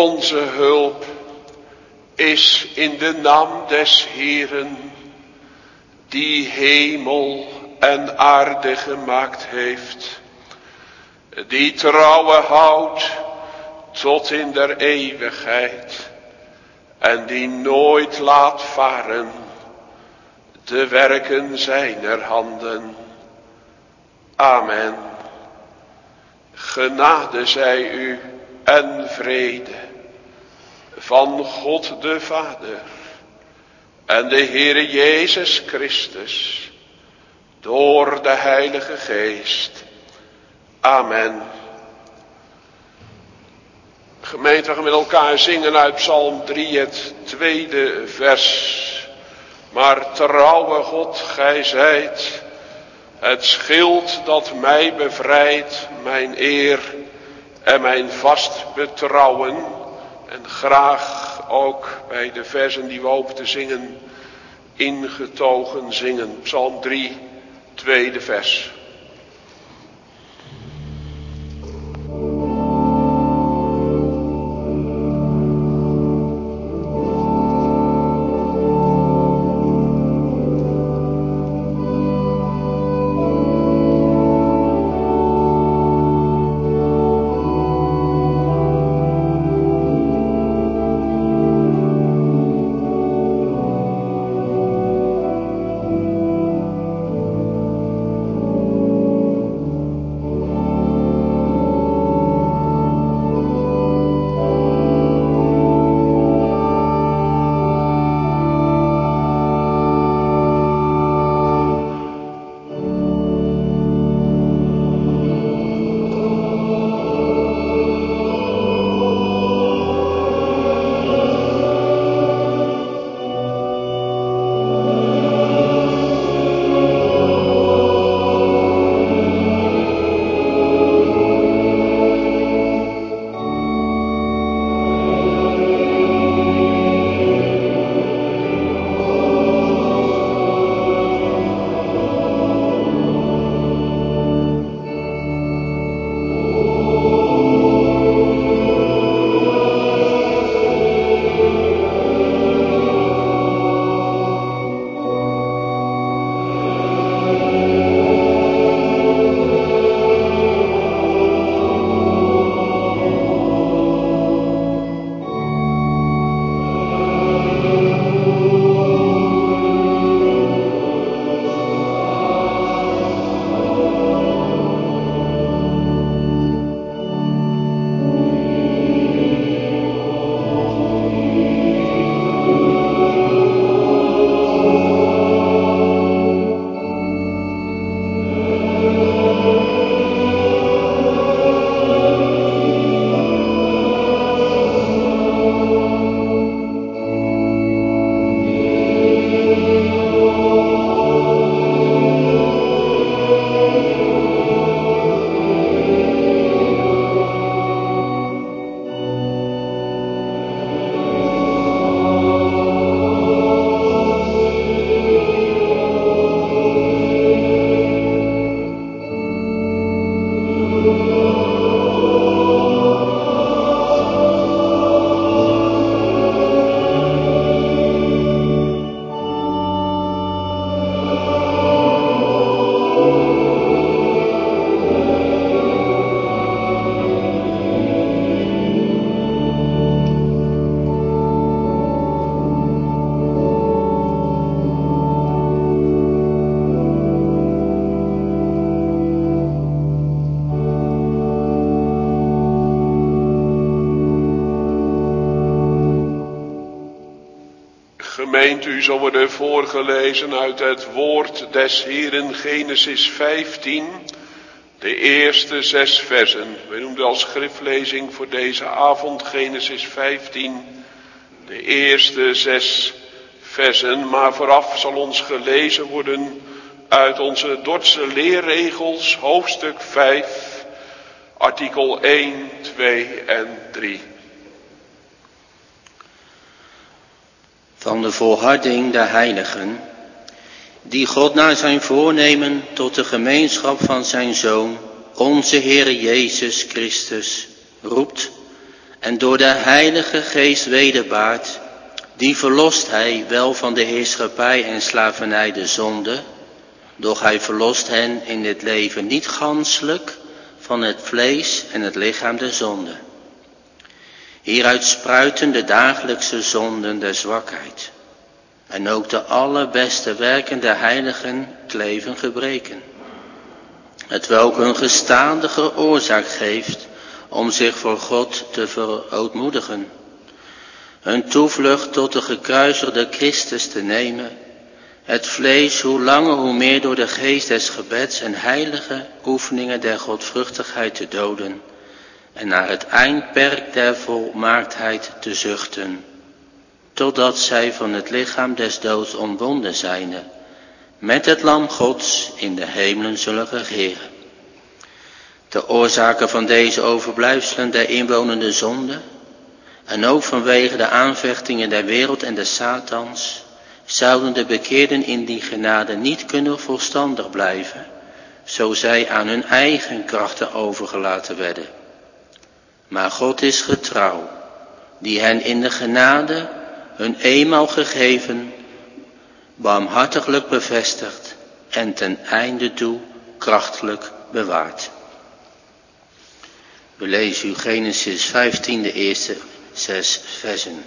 Onze hulp is in de naam des Heeren, die hemel en aarde gemaakt heeft, die trouwe houdt tot in der eeuwigheid en die nooit laat varen de werken zijner handen. Amen. Genade zij u en vrede van God de Vader en de Heere Jezus Christus door de Heilige Geest. Amen. Gemeente, we gaan met elkaar zingen uit Psalm 3, het 2e vers. Maar trouwe God, gij zijt het schild dat mij bevrijdt, mijn eer en mijn vast betrouwen. En graag ook bij de versen die we hopen te zingen, ingetogen zingen. Psalm 3, 2e vers. Gemeente, u zal worden voorgelezen uit het woord des Heeren, Genesis 15, de eerste 6 versen. We noemen als schriftlezing voor deze avond Genesis 15, de eerste 6 versen. Maar vooraf zal ons gelezen worden uit onze Dordtse leerregels, hoofdstuk 5, artikel 1, 2 en 3. Van de volharding der heiligen, die God naar zijn voornemen tot de gemeenschap van zijn Zoon, onze Heere Jezus Christus, roept En door de Heilige Geest wederbaart, die verlost hij wel van de heerschappij en slavernij de zonde, doch hij verlost hen in dit leven niet ganselijk van het vlees en het lichaam der zonde. Hieruit spruiten de dagelijkse zonden der zwakheid. En ook de allerbeste werken der heiligen kleven gebreken. Hetwelk hun gestadige oorzaak geeft om zich voor God te verootmoedigen. Hun toevlucht tot de gekruisigde Christus te nemen. Het vlees hoe langer hoe meer door de geest des gebeds en heilige oefeningen der godvruchtigheid te doden. En naar het eindperk der volmaaktheid te zuchten. Totdat zij van het lichaam des doods ontbonden zijnde, met het lam Gods in de hemelen zullen regeren. De oorzaken van deze overblijfselen der inwonende zonde, en ook vanwege de aanvechtingen der wereld en des Satans, zouden de bekeerden in die genade niet kunnen volstandig blijven, zo zij aan hun eigen krachten overgelaten werden. Maar God is getrouw, die hen in de genade hun eenmaal gegeven, barmhartiglijk bevestigt en ten einde toe krachtelijk bewaart. We lezen u Genesis 15, de eerste 6 versen.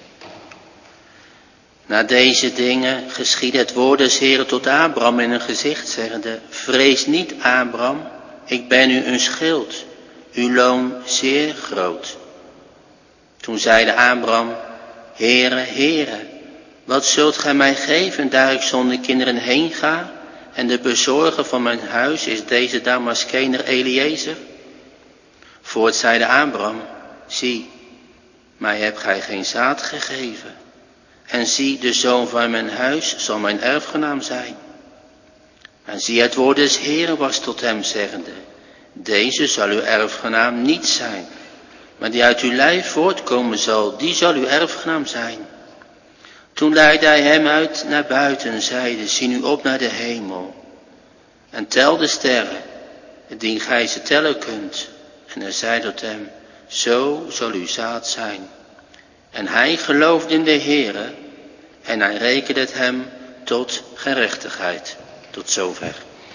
Na deze dingen geschiedde het woord des Heeren tot Abraham in een gezicht, zeggende: Vrees niet, Abraham, ik ben u een schild, uw loon zeer groot. Toen zeide Abraham: Heere, Heere, wat zult gij mij geven, daar ik zonder kinderen heen ga, en de bezorger van mijn huis is deze Damaskener Eliezer? Voort zeide Abraham: Zie, mij hebt gij geen zaad gegeven, en zie, de zoon van mijn huis zal mijn erfgenaam zijn. En zie, het woord des Heeren was tot hem zeggende: Deze zal uw erfgenaam niet zijn, maar die uit uw lijf voortkomen zal, die zal uw erfgenaam zijn. Toen leidde hij hem uit naar buiten en zeide: Zie nu op naar de hemel en tel de sterren, indien gij ze tellen kunt. En hij zei tot hem: Zo zal uw zaad zijn. En hij geloofde in de Heere, en hij rekende het hem tot gerechtigheid. Tot zover.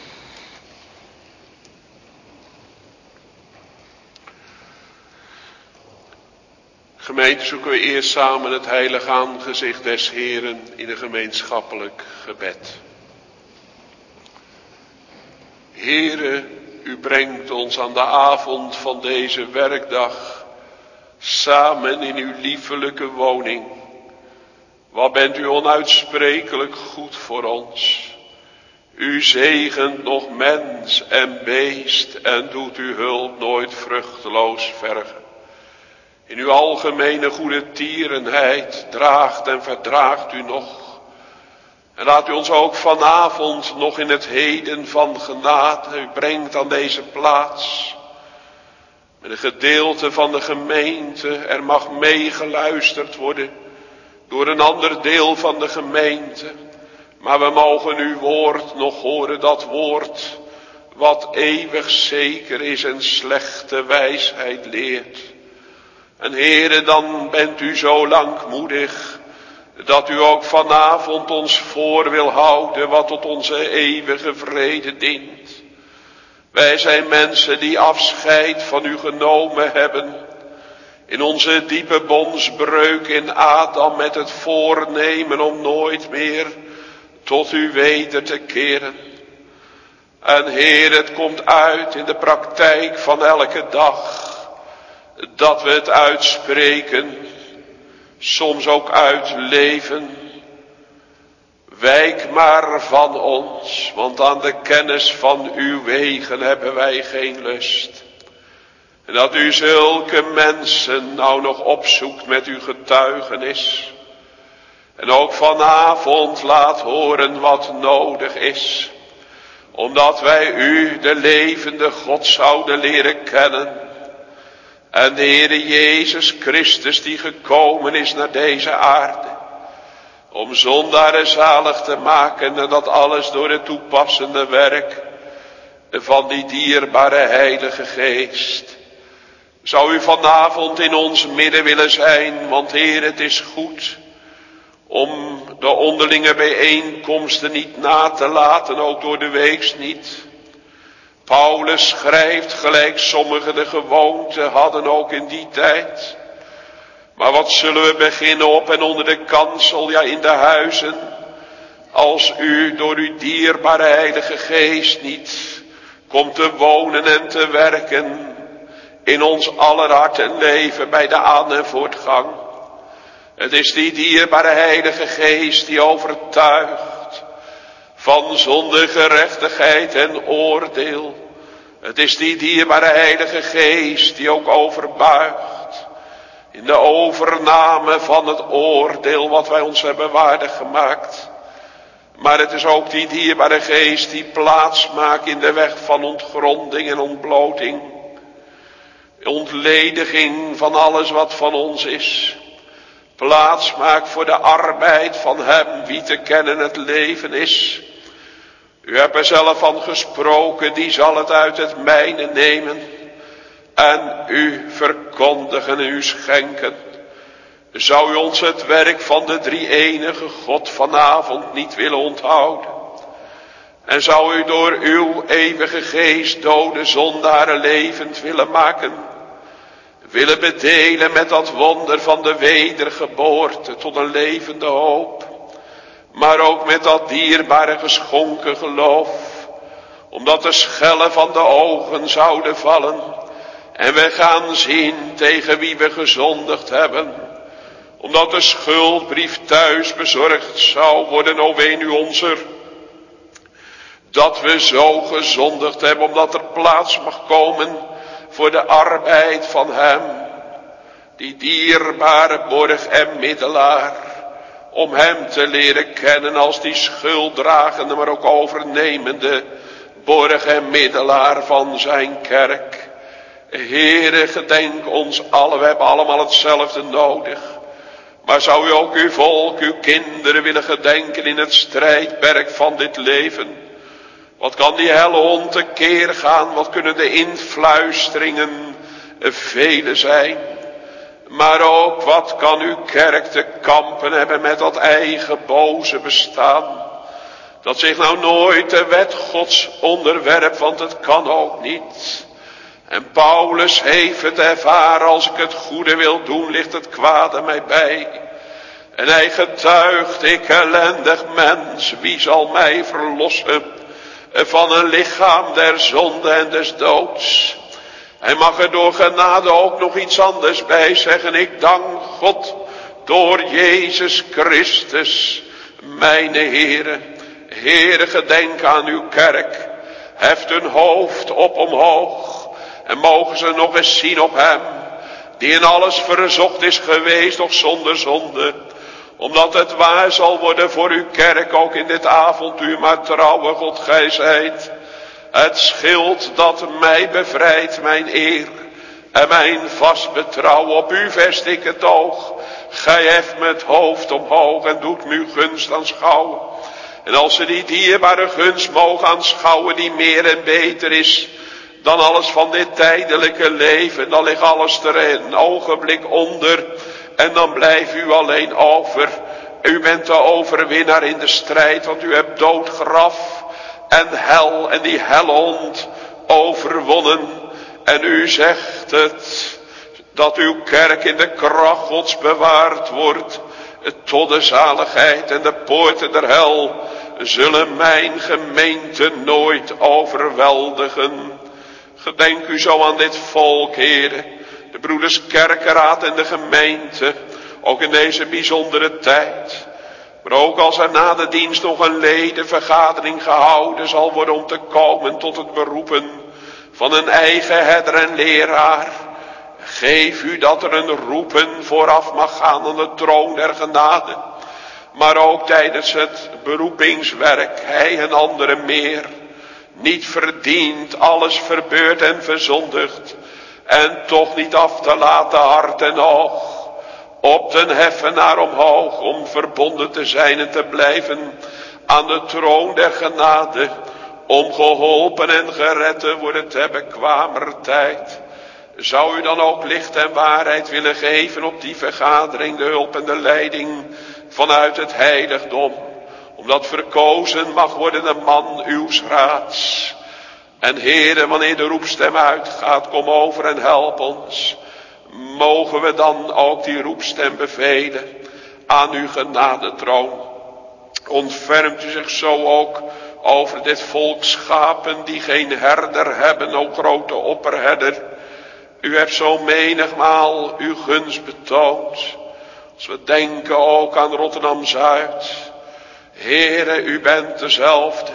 Gemeente, zoeken we eerst samen het heilige aangezicht des Heeren in een gemeenschappelijk gebed. Heere, u brengt ons aan de avond van deze werkdag samen in uw liefelijke woning. Wat bent u onuitsprekelijk goed voor ons. U zegent nog mens en beest en doet uw hulp nooit vruchteloos vergen. In uw algemene goede tierenheid draagt en verdraagt u nog. En laat u ons ook vanavond nog in het heden van genade, u brengt aan deze plaats. Met een gedeelte van de gemeente, er mag meegeluisterd worden door een ander deel van de gemeente. Maar we mogen uw woord nog horen, dat woord wat eeuwig zeker is en slechte wijsheid leert. En Heere, dan bent u zo langmoedig dat u ook vanavond ons voor wil houden wat tot onze eeuwige vrede dient. Wij zijn mensen die afscheid van u genomen hebben. In onze diepe bondsbreuk in Adam met het voornemen om nooit meer tot u weder te keren. En Heer, het komt uit in de praktijk van elke dag dat we het uitspreken, soms ook uitleven. Wijk maar van ons, want aan de kennis van uw wegen hebben wij geen lust. En dat u zulke mensen nou nog opzoekt met uw getuigenis. En ook vanavond laat horen wat nodig is. Omdat wij u, de levende God, zouden leren kennen. En de Heere Jezus Christus die gekomen is naar deze aarde. Om zondaren zalig te maken en dat alles door het toepassende werk van die dierbare Heilige Geest. Zou u vanavond in ons midden willen zijn, want Heer, het is goed om de onderlinge bijeenkomsten niet na te laten, ook door de weeks niet. Paulus schrijft, gelijk sommigen de gewoonte hadden ook in die tijd. Maar wat zullen we beginnen op en onder de kansel, ja in de huizen, als u door uw dierbare Heilige Geest niet komt te wonen en te werken in ons aller hart en leven bij de aan- en voortgang. Het is die dierbare Heilige Geest die overtuigt van zonde, gerechtigheid en oordeel. Het is die dierbare Heilige Geest die ook overbuigt in de overname van het oordeel wat wij ons hebben waardig gemaakt. Maar het is ook die dierbare Geest die plaats maakt in de weg van ontgronding en ontbloting. Ontlediging van alles wat van ons is. Plaats maakt voor de arbeid van hem wie te kennen het leven is. U hebt er zelf van gesproken, die zal het uit het mijne nemen en u verkondigen en u schenken. Zou u ons het werk van de drie-enige God vanavond niet willen onthouden? En zou u door uw eeuwige Geest dode zondaren levend willen maken? Willen bedelen met dat wonder van de wedergeboorte tot een levende hoop. Maar ook met dat dierbare geschonken geloof. Omdat de schellen van de ogen zouden vallen. En we gaan zien tegen wie we gezondigd hebben. Omdat de schuldbrief thuis bezorgd zou worden, o ween u onzer. Dat we zo gezondigd hebben, omdat er plaats mag komen voor de arbeid van hem. Die dierbare borg en middelaar. Om hem te leren kennen als die schulddragende, maar ook overnemende borg en middelaar van zijn kerk. Heere, gedenk ons allen, we hebben allemaal hetzelfde nodig. Maar zou u ook uw volk, uw kinderen willen gedenken in het strijdperk van dit leven? Wat kan die helle hond tekeer gaan? Wat kunnen de influisteringen vele zijn? Maar ook wat kan uw kerk te kampen hebben met dat eigen boze bestaan? Dat zich nou nooit de wet Gods onderwerpt, want het kan ook niet. En Paulus heeft het ervaren, als ik het goede wil doen, ligt het kwade mij bij. En hij getuigt, ik ellendig mens, wie zal mij verlossen van een lichaam der zonde en des doods? Hij mag er door genade ook nog iets anders bij zeggen. Ik dank God door Jezus Christus, mijn Heere. Heere, gedenk aan uw kerk. Heft hun hoofd op omhoog. En mogen ze nog eens zien op hem, die in alles verzocht is geweest, doch zonder zonde. Omdat het waar zal worden voor uw kerk, ook in dit avontuur, maar trouwe God gij zijt. Het schild dat mij bevrijdt, mijn eer en mijn vast betrouwen. Op u vest ik het oog. Gij heft me het hoofd omhoog en doet me uw gunst aanschouwen. En als ze die dierbare gunst mogen aanschouwen, die meer en beter is dan alles van dit tijdelijke leven, dan ligt alles er een ogenblik onder. En dan blijft u alleen over. U bent de overwinnaar in de strijd, want u hebt dood, graf en hel en die hellehond overwonnen. En u zegt het, dat uw kerk in de kracht Gods bewaard wordt tot de zaligheid. En de poorten der hel zullen mijn gemeente nooit overweldigen. Gedenk u zo aan dit volk, Heere, de broeders kerkenraad en de gemeente, ook in deze bijzondere tijd. Maar ook als er na de dienst nog een ledenvergadering gehouden zal worden om te komen tot het beroepen van een eigen herder en leraar. Geef u dat er een roepen vooraf mag gaan aan de troon der genade. Maar ook tijdens het beroepingswerk, hij en anderen meer. Niet verdiend, alles verbeurd en verzondigd. En toch niet af te laten hart en oog. Op den heffenaar omhoog, om verbonden te zijn en te blijven aan de troon der genade. Om geholpen en gered te worden te bekwamer tijd. Zou u dan ook licht en waarheid willen geven op die vergadering, de hulp en de leiding vanuit het heiligdom, omdat verkozen mag worden de man uws raads. En Heere, wanneer de roepstem uitgaat, kom over en help ons. Mogen we dan ook die roepstem bevelen aan uw genadetroon. Ontfermt u zich zo ook over dit volk schapen die geen herder hebben, o grote opperherder. U hebt zo menigmaal uw gunst betoond. Als we denken ook aan Rotterdam-Zuid. Heere, u bent dezelfde.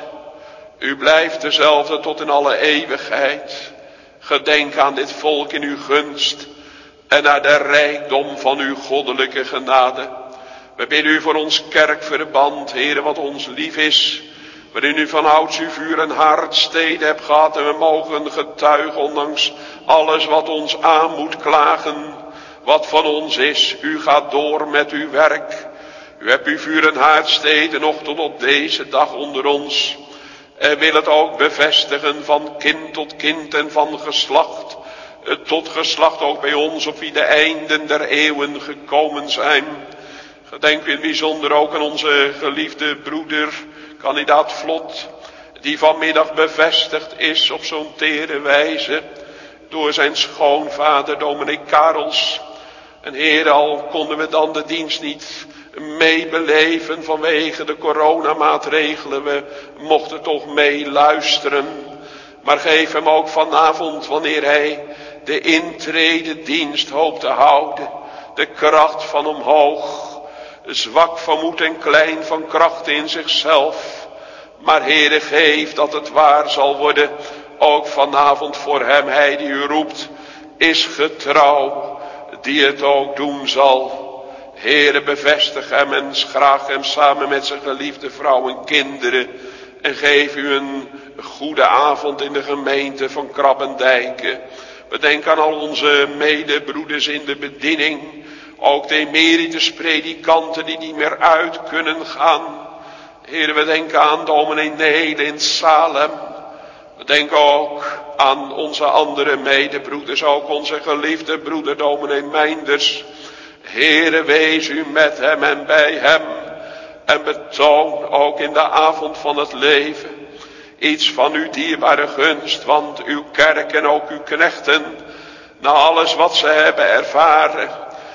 U blijft dezelfde tot in alle eeuwigheid. Gedenk aan dit volk in uw gunst en naar de rijkdom van uw goddelijke genade. We bidden u voor ons kerkverband, Heere, wat ons lief is. Waarin u vanouds uw vuur en hartsteden hebt gehad. En we mogen getuigen, ondanks alles wat ons aan moet klagen. Wat van ons is, u gaat door met uw werk. U hebt uw vuur en hartsteden nog tot op deze dag onder ons. En wil het ook bevestigen van kind tot kind en van geslacht tot geslacht ook bij ons, op wie de einden der eeuwen gekomen zijn. Gedenk in het bijzonder ook aan onze geliefde broeder, kandidaat Vlot, die vanmiddag bevestigd is op zo'n tere wijze door zijn schoonvader dominee Karels. En Heer, al konden we dan de dienst niet meebeleven vanwege de coronamaatregelen, we mochten toch meeluisteren. Maar geef hem ook vanavond, wanneer hij de intrededienst hoopt te houden, de kracht van omhoog. Zwak van moed en klein van kracht in zichzelf. Maar Heere, geef dat het waar zal worden. Ook vanavond voor hem. Hij die u roept is getrouw. Die het ook doen zal. Heere, bevestig hem en schraag hem samen met zijn geliefde vrouw en kinderen. En geef u een goede avond in de gemeente van Krabbendijken. We denken aan al onze medebroeders in de bediening. Ook de emeritus predikanten die niet meer uit kunnen gaan. Heer, we denken aan dominee Nele in Salem. We denken ook aan onze andere medebroeders. Ook onze geliefde broeder dominee Meinders. Heere, wees u met hem en bij hem. En betoon ook in de avond van het leven iets van uw dierbare gunst. Want uw kerk en ook uw knechten, na alles wat ze hebben ervaren,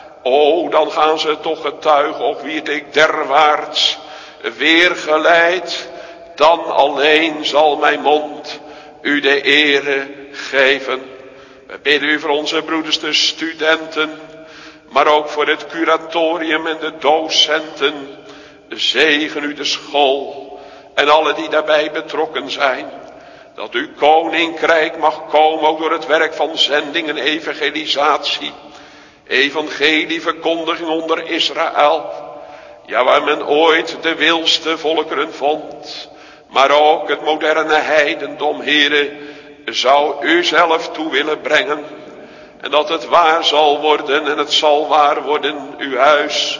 o, dan gaan ze toch getuigen, ook wie ik derwaarts weer geleid, dan alleen zal mijn mond u de ere geven. We bidden u voor onze broeders de studenten, maar ook voor het curatorium en de docenten. Zegen u de school en alle die daarbij betrokken zijn. Dat uw koninkrijk mag komen, ook door het werk van zending en evangelisatie. Evangelieverkondiging onder Israël. Ja, waar men ooit de wilste volkeren vond. Maar ook het moderne heidendom, Heere, zou u zelf toe willen brengen. En dat het waar zal worden en het zal waar worden. Uw huis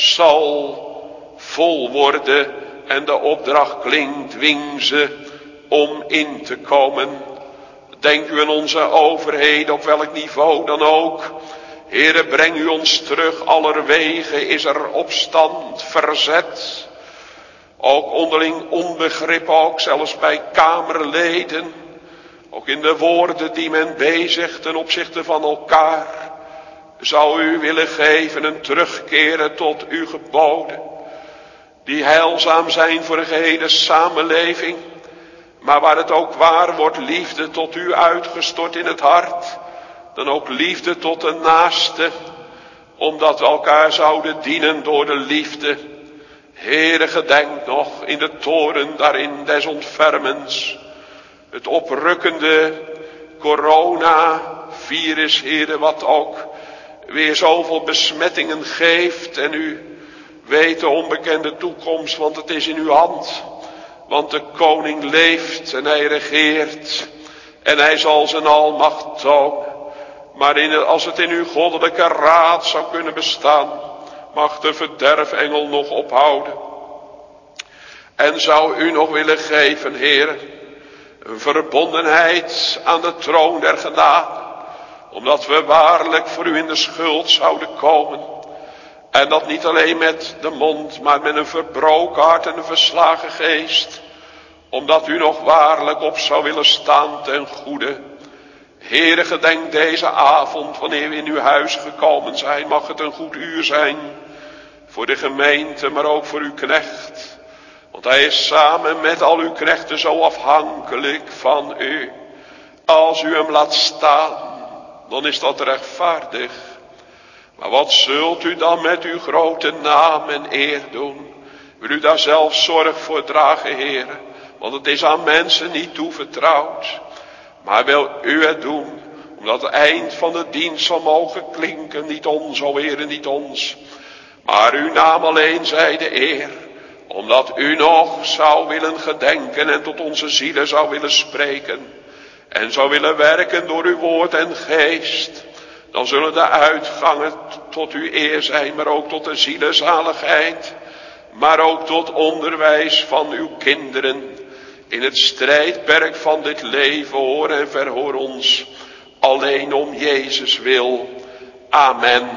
zal vol worden en de opdracht klinkt, dwing ze om in te komen. Denk u aan onze overheden, op welk niveau dan ook. Heere, breng u ons terug, allerwege is er opstand, verzet. Ook onderling onbegrip, ook zelfs bij kamerleden. Ook in de woorden die men bezigt ten opzichte van elkaar. Zou u willen geven en terugkeren tot uw geboden. Die heilzaam zijn voor de gehele samenleving. Maar waar het ook waar wordt, liefde tot u uitgestort in het hart. Dan ook liefde tot de naaste. Omdat we elkaar zouden dienen door de liefde. Heere, gedenk nog in de toren daarin des ontfermens. Het oprukkende coronavirus, Heere, wat ook weer zoveel besmettingen geeft. En u weet de onbekende toekomst, want het is in uw hand. Want de koning leeft en hij regeert. En hij zal zijn almacht tonen. Maar als het in uw goddelijke raad zou kunnen bestaan, mag de verderfengel nog ophouden. En zou u nog willen geven, Heer, een verbondenheid aan de troon der genade. Omdat we waarlijk voor u in de schuld zouden komen. En dat niet alleen met de mond, maar met een verbroken hart en een verslagen geest. Omdat u nog waarlijk op zou willen staan ten goede. Heere, gedenk deze avond, wanneer we in uw huis gekomen zijn. Mag het een goed uur zijn voor de gemeente, maar ook voor uw knecht. Want hij is samen met al uw knechten zo afhankelijk van u. Als u hem laat staan, dan is dat rechtvaardig. Maar wat zult u dan met uw grote naam en eer doen? Wil u daar zelf zorg voor dragen, Heere? Want het is aan mensen niet toevertrouwd. Maar wil u het doen, omdat het eind van de dienst zal mogen klinken. Niet ons, o Heere, niet ons. Maar uw naam alleen zij de eer. Omdat u nog zou willen gedenken en tot onze zielen zou willen spreken. En zou willen werken door uw woord en geest. Dan zullen de uitgangen tot uw eer zijn, maar ook tot de zielenzaligheid. Maar ook tot onderwijs van uw kinderen. In het strijdperk van dit leven, hoor en verhoor ons. Alleen om Jezus wil. Amen.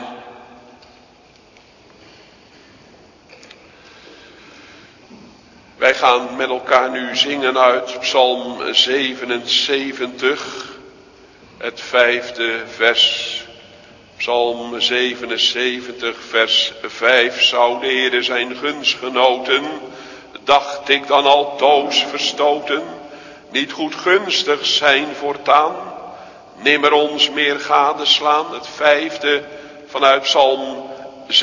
Wij gaan met elkaar nu zingen uit Psalm 77, het 5e vers. Psalm 77, vers 5. Zou de Heere zijn gunst genoten, dacht ik dan altoos verstoten, niet goed gunstig zijn voortaan, nimmer ons meer gadeslaan. Het 5e vanuit Psalm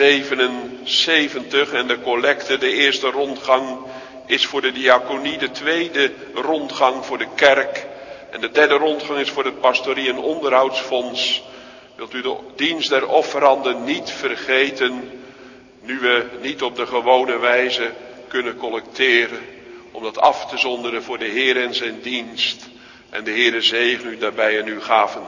77 en de collecte, de eerste rondgang is voor de diaconie, de tweede rondgang voor de kerk en de derde rondgang is voor het pastorie- en onderhoudsfonds. Wilt u de dienst der offeranden niet vergeten, nu we niet op de gewone wijze kunnen collecteren, om dat af te zonderen voor de Heer en zijn dienst. En de Heere zegen u daarbij en uw gaven.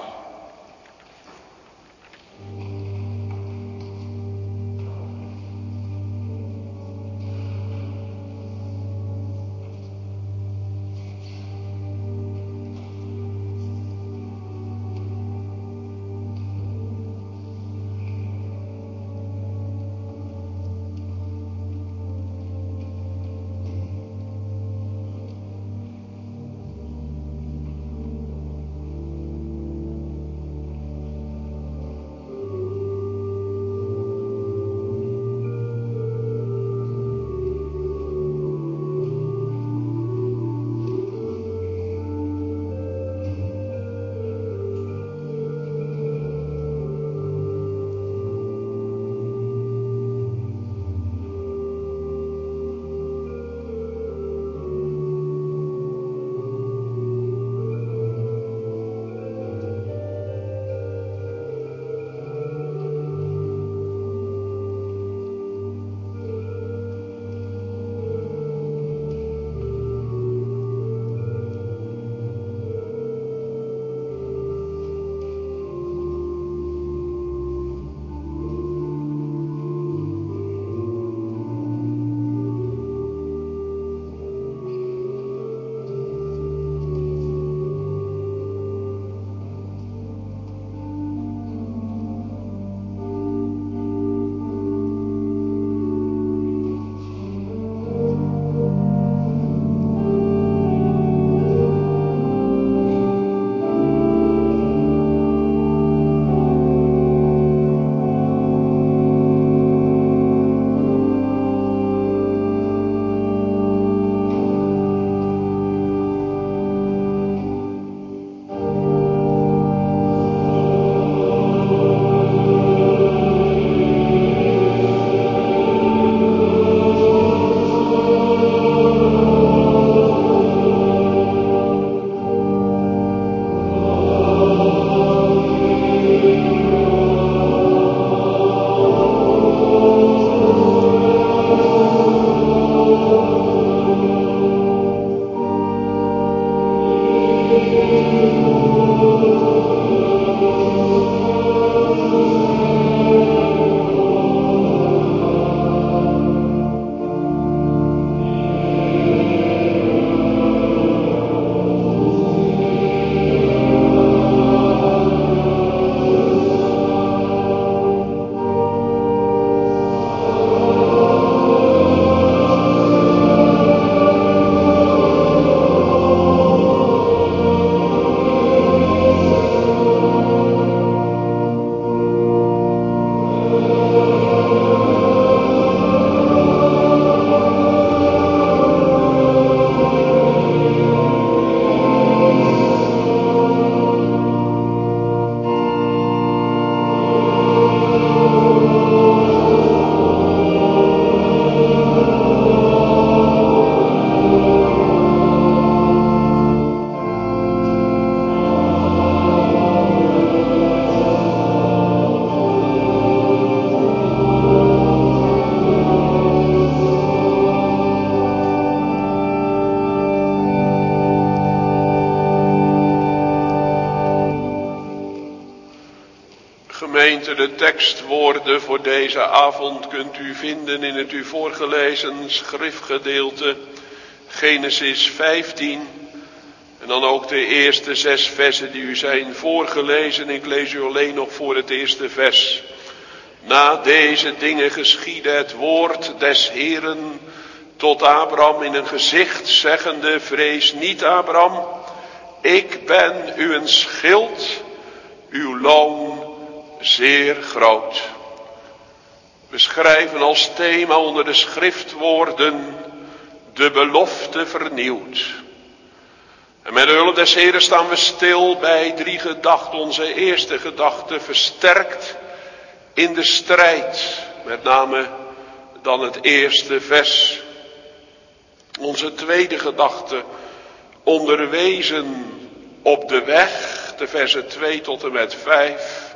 gemeente, de tekstwoorden voor deze avond kunt u vinden in het u voorgelezen schriftgedeelte Genesis 15. En dan ook de eerste 6 versen die u zijn voorgelezen. Ik lees u alleen nog voor het eerste vers. Na deze dingen geschiedde het woord des Heeren tot Abraham in een gezicht, zeggende: vrees niet, Abraham, ik ben uw schild, uw loon zeer groot. We schrijven als thema onder de schriftwoorden: de belofte vernieuwd. En met de hulp des Heeren staan we stil bij 3 gedachten. Onze eerste gedachte: versterkt in de strijd. Met name dan het eerste vers. Onze tweede gedachte: onderwezen op de weg. De versen 2 tot en met 5.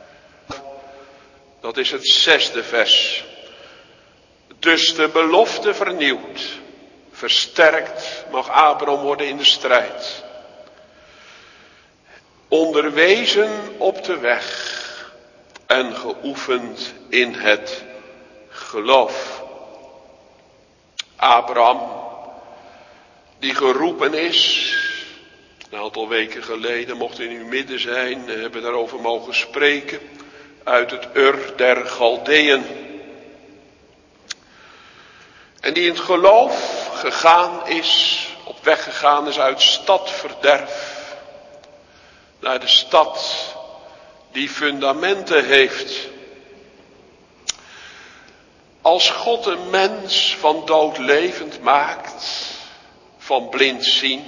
Dat is het 6e vers. Dus de belofte vernieuwd. Versterkt mag Abraham worden in de strijd. Onderwezen op de weg. En geoefend in het geloof. Abraham, die geroepen is. Een aantal weken geleden mocht in uw midden zijn. We hebben daarover mogen spreken. Uit het Ur der Galdeën. En die in het geloof gegaan is. Op weg gegaan is uit stadverderf. Naar de stad die fundamenten heeft. Als God een mens van dood levend maakt. Van blindziend.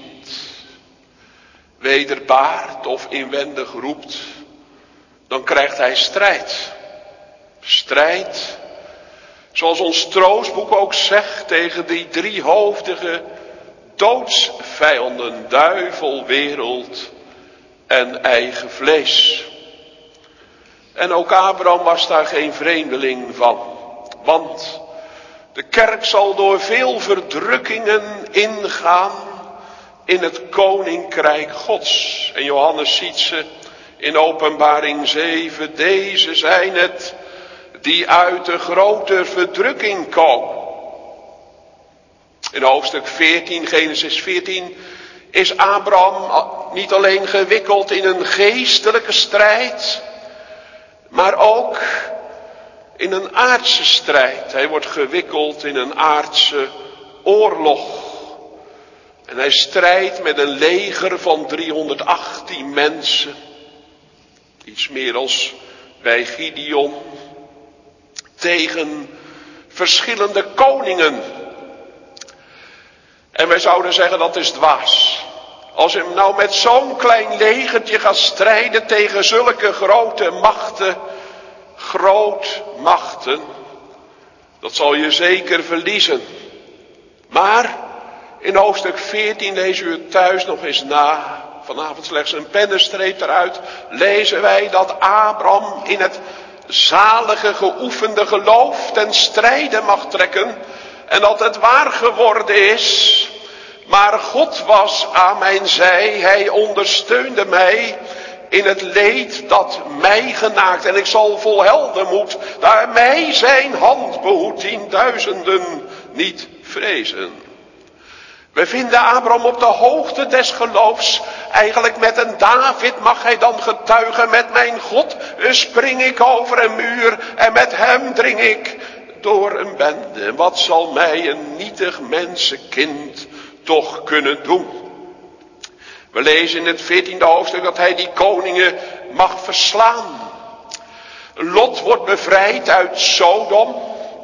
Wederbaart of inwendig roept. Dan krijgt hij strijd. Strijd. Zoals ons troostboek ook zegt, tegen die driehoofdige doodsvijanden, duivel, wereld en eigen vlees. En ook Abraham was daar geen vreemdeling van. Want de kerk zal door veel verdrukkingen ingaan in het koninkrijk Gods. En Johannes ziet ze in Openbaring 7. Deze zijn het die uit de grote verdrukking komen. In hoofdstuk 14, Genesis 14, is Abraham niet alleen gewikkeld in een geestelijke strijd, maar ook in een aardse strijd. Hij wordt gewikkeld in een aardse oorlog. En hij strijdt met een leger van 318 mensen. Iets meer als bij Gideon. Tegen verschillende koningen. En wij zouden zeggen dat is dwaas. Als hij nou met zo'n klein legertje gaat strijden tegen zulke grote machten. Grootmachten. Dat zal je zeker verliezen. Maar in hoofdstuk 14 lezen u het thuis nog eens na. Vanavond slechts een pennenstreep eruit. Lezen wij dat Abraham in het zalige geoefende geloof ten strijde mag trekken. En dat het waar geworden is. Maar God was aan mijn zij. Hij ondersteunde mij in het leed dat mij genaakt. En ik zal vol heldenmoed daar mij zijn hand behoedt. 10.000 niet vrezen. We vinden Abraham op de hoogte des geloofs. Eigenlijk met een David mag hij dan getuigen. Met mijn God spring ik over een muur. En met hem dring ik door een bende. Wat zal mij een nietig mensenkind toch kunnen doen? We lezen in het 14e hoofdstuk dat hij die koningen mag verslaan. Lot wordt bevrijd uit Sodom.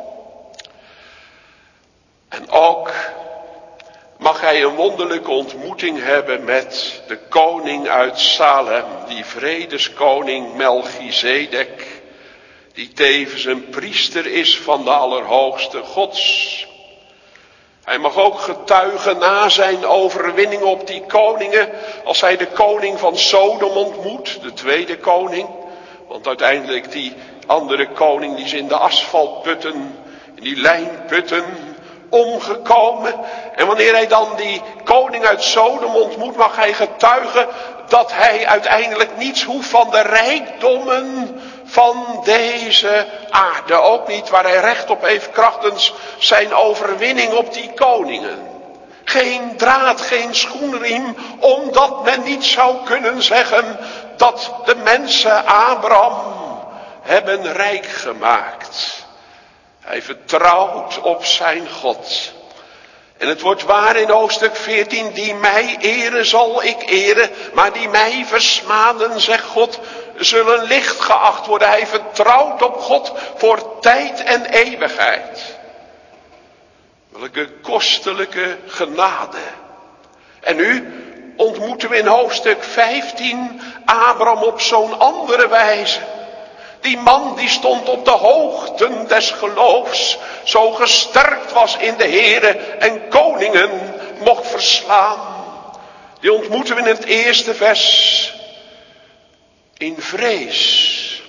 En ook mag hij een wonderlijke ontmoeting hebben met de koning uit Salem. Die vredeskoning Melchizedek. Die tevens een priester is van de Allerhoogste Gods. Hij mag ook getuigen na zijn overwinning op die koningen. Als hij de koning van Sodom ontmoet. De tweede koning. Want uiteindelijk die andere koning die is in de asfaltputten. In die lijnputten omgekomen. En wanneer hij dan die koning uit Sodom ontmoet, mag hij getuigen dat hij uiteindelijk niets hoeft van de rijkdommen van deze aarde. Ook niet waar hij recht op heeft krachtens zijn overwinning op die koningen. Geen draad, geen schoenriem, omdat men niet zou kunnen zeggen dat de mensen Abraham hebben rijk gemaakt. Hij vertrouwt op zijn God. En het wordt waar in hoofdstuk 14, die mij eren zal ik eren, maar die mij versmaden, zegt God, zullen licht geacht worden. Hij vertrouwt op God voor tijd en eeuwigheid. Welke kostelijke genade. En nu ontmoeten we in hoofdstuk 15 Abraham op zo'n andere wijze. Die man die stond op de hoogten des geloofs, zo gesterkt was in de Here en koningen mocht verslaan. Die ontmoeten we in het eerste vers in vrees.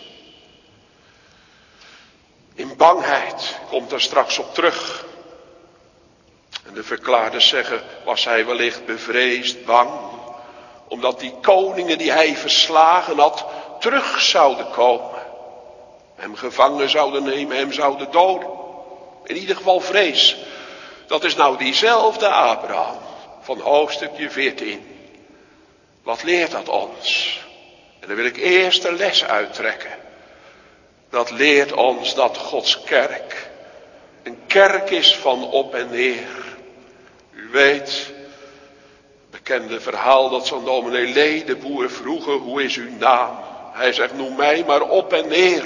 In bangheid, komt er straks op terug. En de verklaarders zeggen, was hij wellicht bevreesd, bang, omdat die koningen die hij verslagen had, terug zouden komen. Hem gevangen zouden nemen, hem zouden doden. In ieder geval vrees. Dat is nou diezelfde Abraham van hoofdstukje 14. Wat leert dat ons? En dan wil ik eerst de les uittrekken. Dat leert ons dat Gods kerk een kerk is van op en neer. U weet, bekende verhaal dat zo'n dominee Ledeboer vroeger, hoe is uw naam? Hij zegt, noem mij maar op en neer.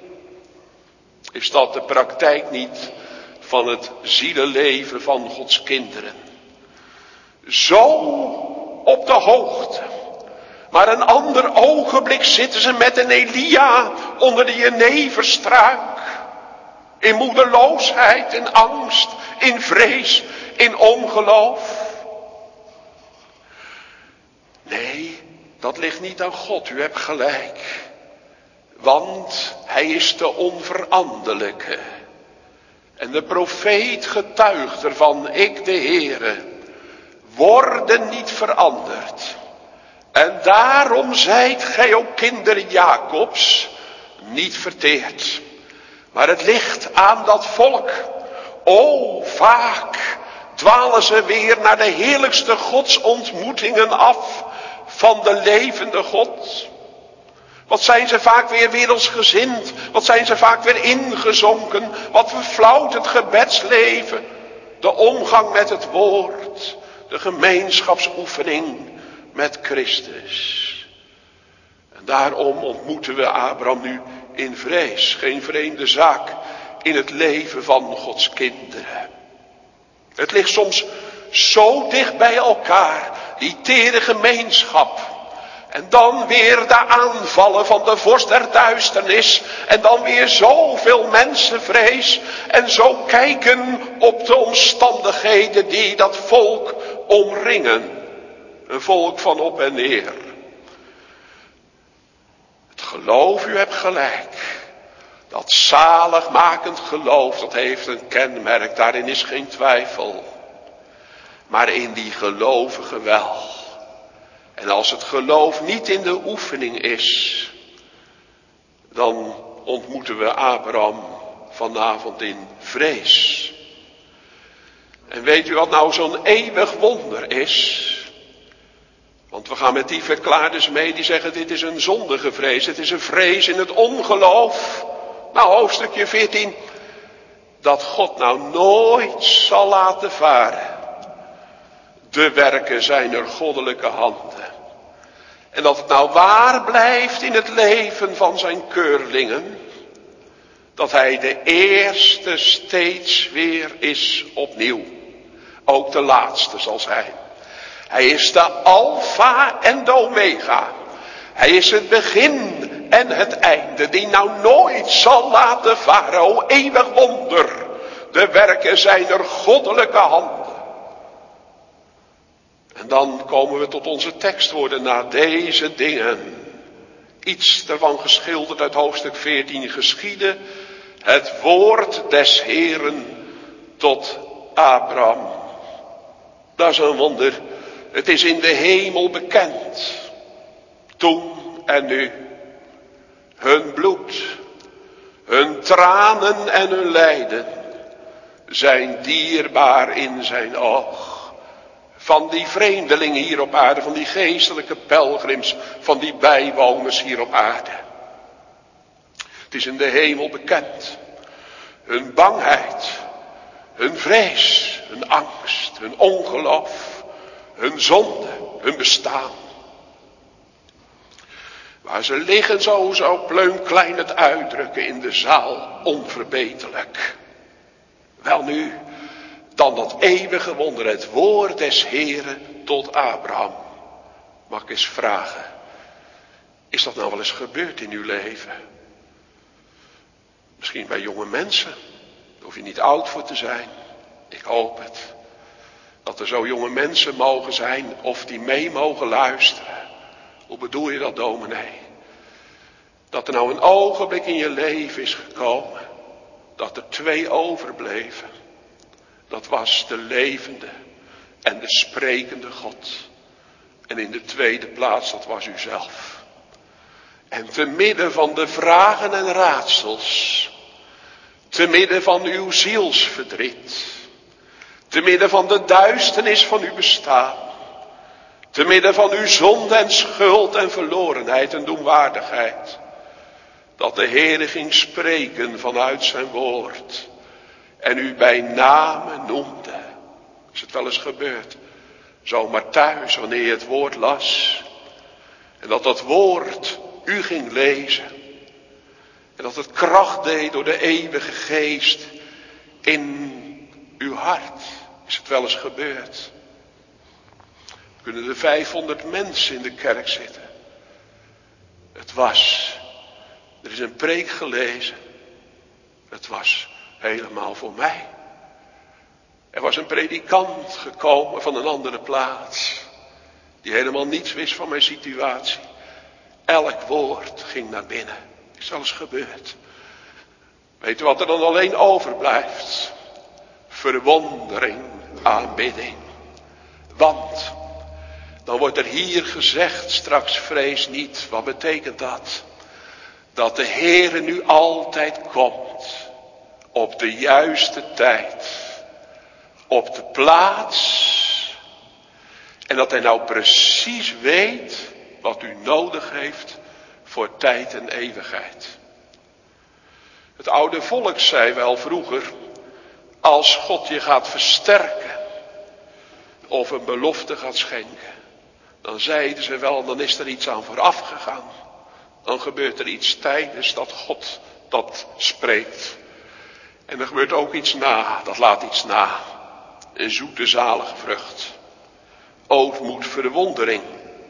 Is dat de praktijk niet van het zielenleven van Gods kinderen? Zo op de hoogte. Maar een ander ogenblik zitten ze met een Elia onder de jeneverstruik. In moedeloosheid, in angst, in vrees, in ongeloof. Nee, dat ligt niet aan God, u hebt gelijk. Want hij is de onveranderlijke. En de profeet getuigt ervan, ik de Heere, worden niet veranderd. En daarom zijt gij ook kinderen Jacobs niet verteerd. Maar het ligt aan dat volk. O, vaak dwalen ze weer naar de heerlijkste godsontmoetingen af van de levende God. Wat zijn ze vaak weer wereldsgezind. Wat zijn ze vaak weer ingezonken. Wat verflauwt het gebedsleven. De omgang met het woord. De gemeenschapsoefening met Christus. En daarom ontmoeten we Abraham nu in vrees. Geen vreemde zaak in het leven van Gods kinderen. Het ligt soms zo dicht bij elkaar. Die tere gemeenschap. En dan weer de aanvallen van de vorst der duisternis. En dan weer zoveel mensenvrees. En zo kijken op de omstandigheden die dat volk omringen. Een volk van op en neer. Het geloof, u hebt gelijk. Dat zaligmakend geloof, dat heeft een kenmerk. Daarin is geen twijfel. Maar in die gelovigen wel. En als het geloof niet in de oefening is, dan ontmoeten we Abraham vanavond in vrees. En weet u wat nou zo'n eeuwig wonder is? Want we gaan met die verklaarders mee die zeggen dit is een zondige vrees. Het is een vrees in het ongeloof. Nou, hoofdstukje 14. Dat God nou nooit zal laten varen. De werken zijn er goddelijke handen. En dat het nou waar blijft in het leven van zijn keurlingen. Dat hij de eerste steeds weer is opnieuw. Ook de laatste zal zijn. Hij is de Alpha en de Omega. Hij is het begin en het einde. Die nou nooit zal laten varen. O eeuwig wonder. De werken zijn er goddelijke handen. En dan komen we tot onze tekstwoorden. Na deze dingen. Iets ervan geschilderd uit hoofdstuk 14. Geschiedde het woord des Heeren tot Abraham. Dat is een wonder. Het is in de hemel bekend. Toen en nu. hun bloed, hun tranen en hun lijden zijn dierbaar in zijn oog. Van die vreemdelingen hier op aarde, van die geestelijke pelgrims, van die bijwoners hier op aarde. Het is in de hemel bekend. Hun bangheid, hun vrees, hun angst, hun ongeloof, hun zonde, hun bestaan. Waar ze liggen, zo zou Pleun Klein het uitdrukken in de zaal, onverbeterlijk. Welnu, dan dat eeuwige wonder, het woord des Heren tot Abraham. Mag ik eens vragen, is dat nou wel eens gebeurd in uw leven? Misschien bij jonge mensen, daar hoef je niet oud voor te zijn. Ik hoop het. Dat er zo jonge mensen mogen zijn of die mee mogen luisteren. Hoe bedoel je dat, dominee? Dat er nou een ogenblik in je leven is gekomen. Dat er 2 overbleven. Dat was de levende en de sprekende God. En in de tweede plaats, dat was u zelf. En te midden van de vragen en raadsels. Te midden van uw zielsverdriet. Te midden van de duisternis van uw bestaan. Te midden van uw zonde en schuld en verlorenheid en doenwaardigheid. Dat de Heere ging spreken vanuit zijn woord. En u bij name noemde. Is het wel eens gebeurd? Zomaar thuis wanneer je het woord las. En dat dat woord u ging lezen. En dat het kracht deed door de eeuwige geest in uw hart. Is het wel eens gebeurd? Kunnen er 500 mensen in de kerk zitten? Er is een preek gelezen. Het was helemaal voor mij. Er was een predikant gekomen van een andere plaats. Die helemaal niets wist van mijn situatie. Elk woord ging naar binnen. Is wel eens gebeurd. Weet u wat er dan alleen overblijft? Verwondering, aanbidding. Want dan wordt er hier gezegd, straks vrees niet. Wat betekent dat? Dat de Heere nu altijd komt. Op de juiste tijd. Op de plaats. En dat hij nou precies weet wat u nodig heeft voor tijd en eeuwigheid. Het oude volk zei wel vroeger, als God je gaat versterken of een belofte gaat schenken, dan zeiden ze wel, dan is er iets aan vooraf gegaan. Dan gebeurt er iets tijdens dat God dat spreekt. En er gebeurt ook iets na, dat laat iets na. Een zoete zalige vrucht. Ootmoed, verwondering.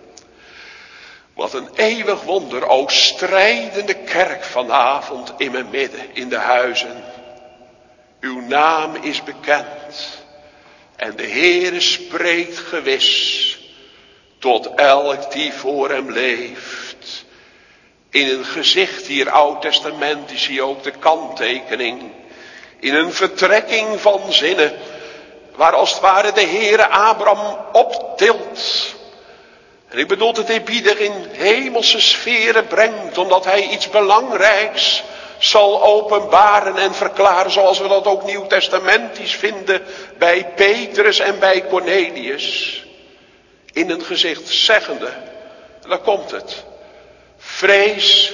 Wat een eeuwig wonder, o strijdende kerk vanavond in mijn midden, in de huizen. Uw naam is bekend. En de Heere spreekt gewis tot elk die voor hem leeft. In een gezicht hier Oud Testament zie je ook de kanttekening. In een vertrekking van zinnen, waar als het ware de Heere Abraham optilt. En ik bedoel dat hij biedig in hemelse sferen brengt, omdat hij iets belangrijks zal openbaren en verklaren, zoals we dat ook nieuwtestamentisch vinden bij Petrus en bij Cornelius. In een gezicht zeggende, en daar komt het, vrees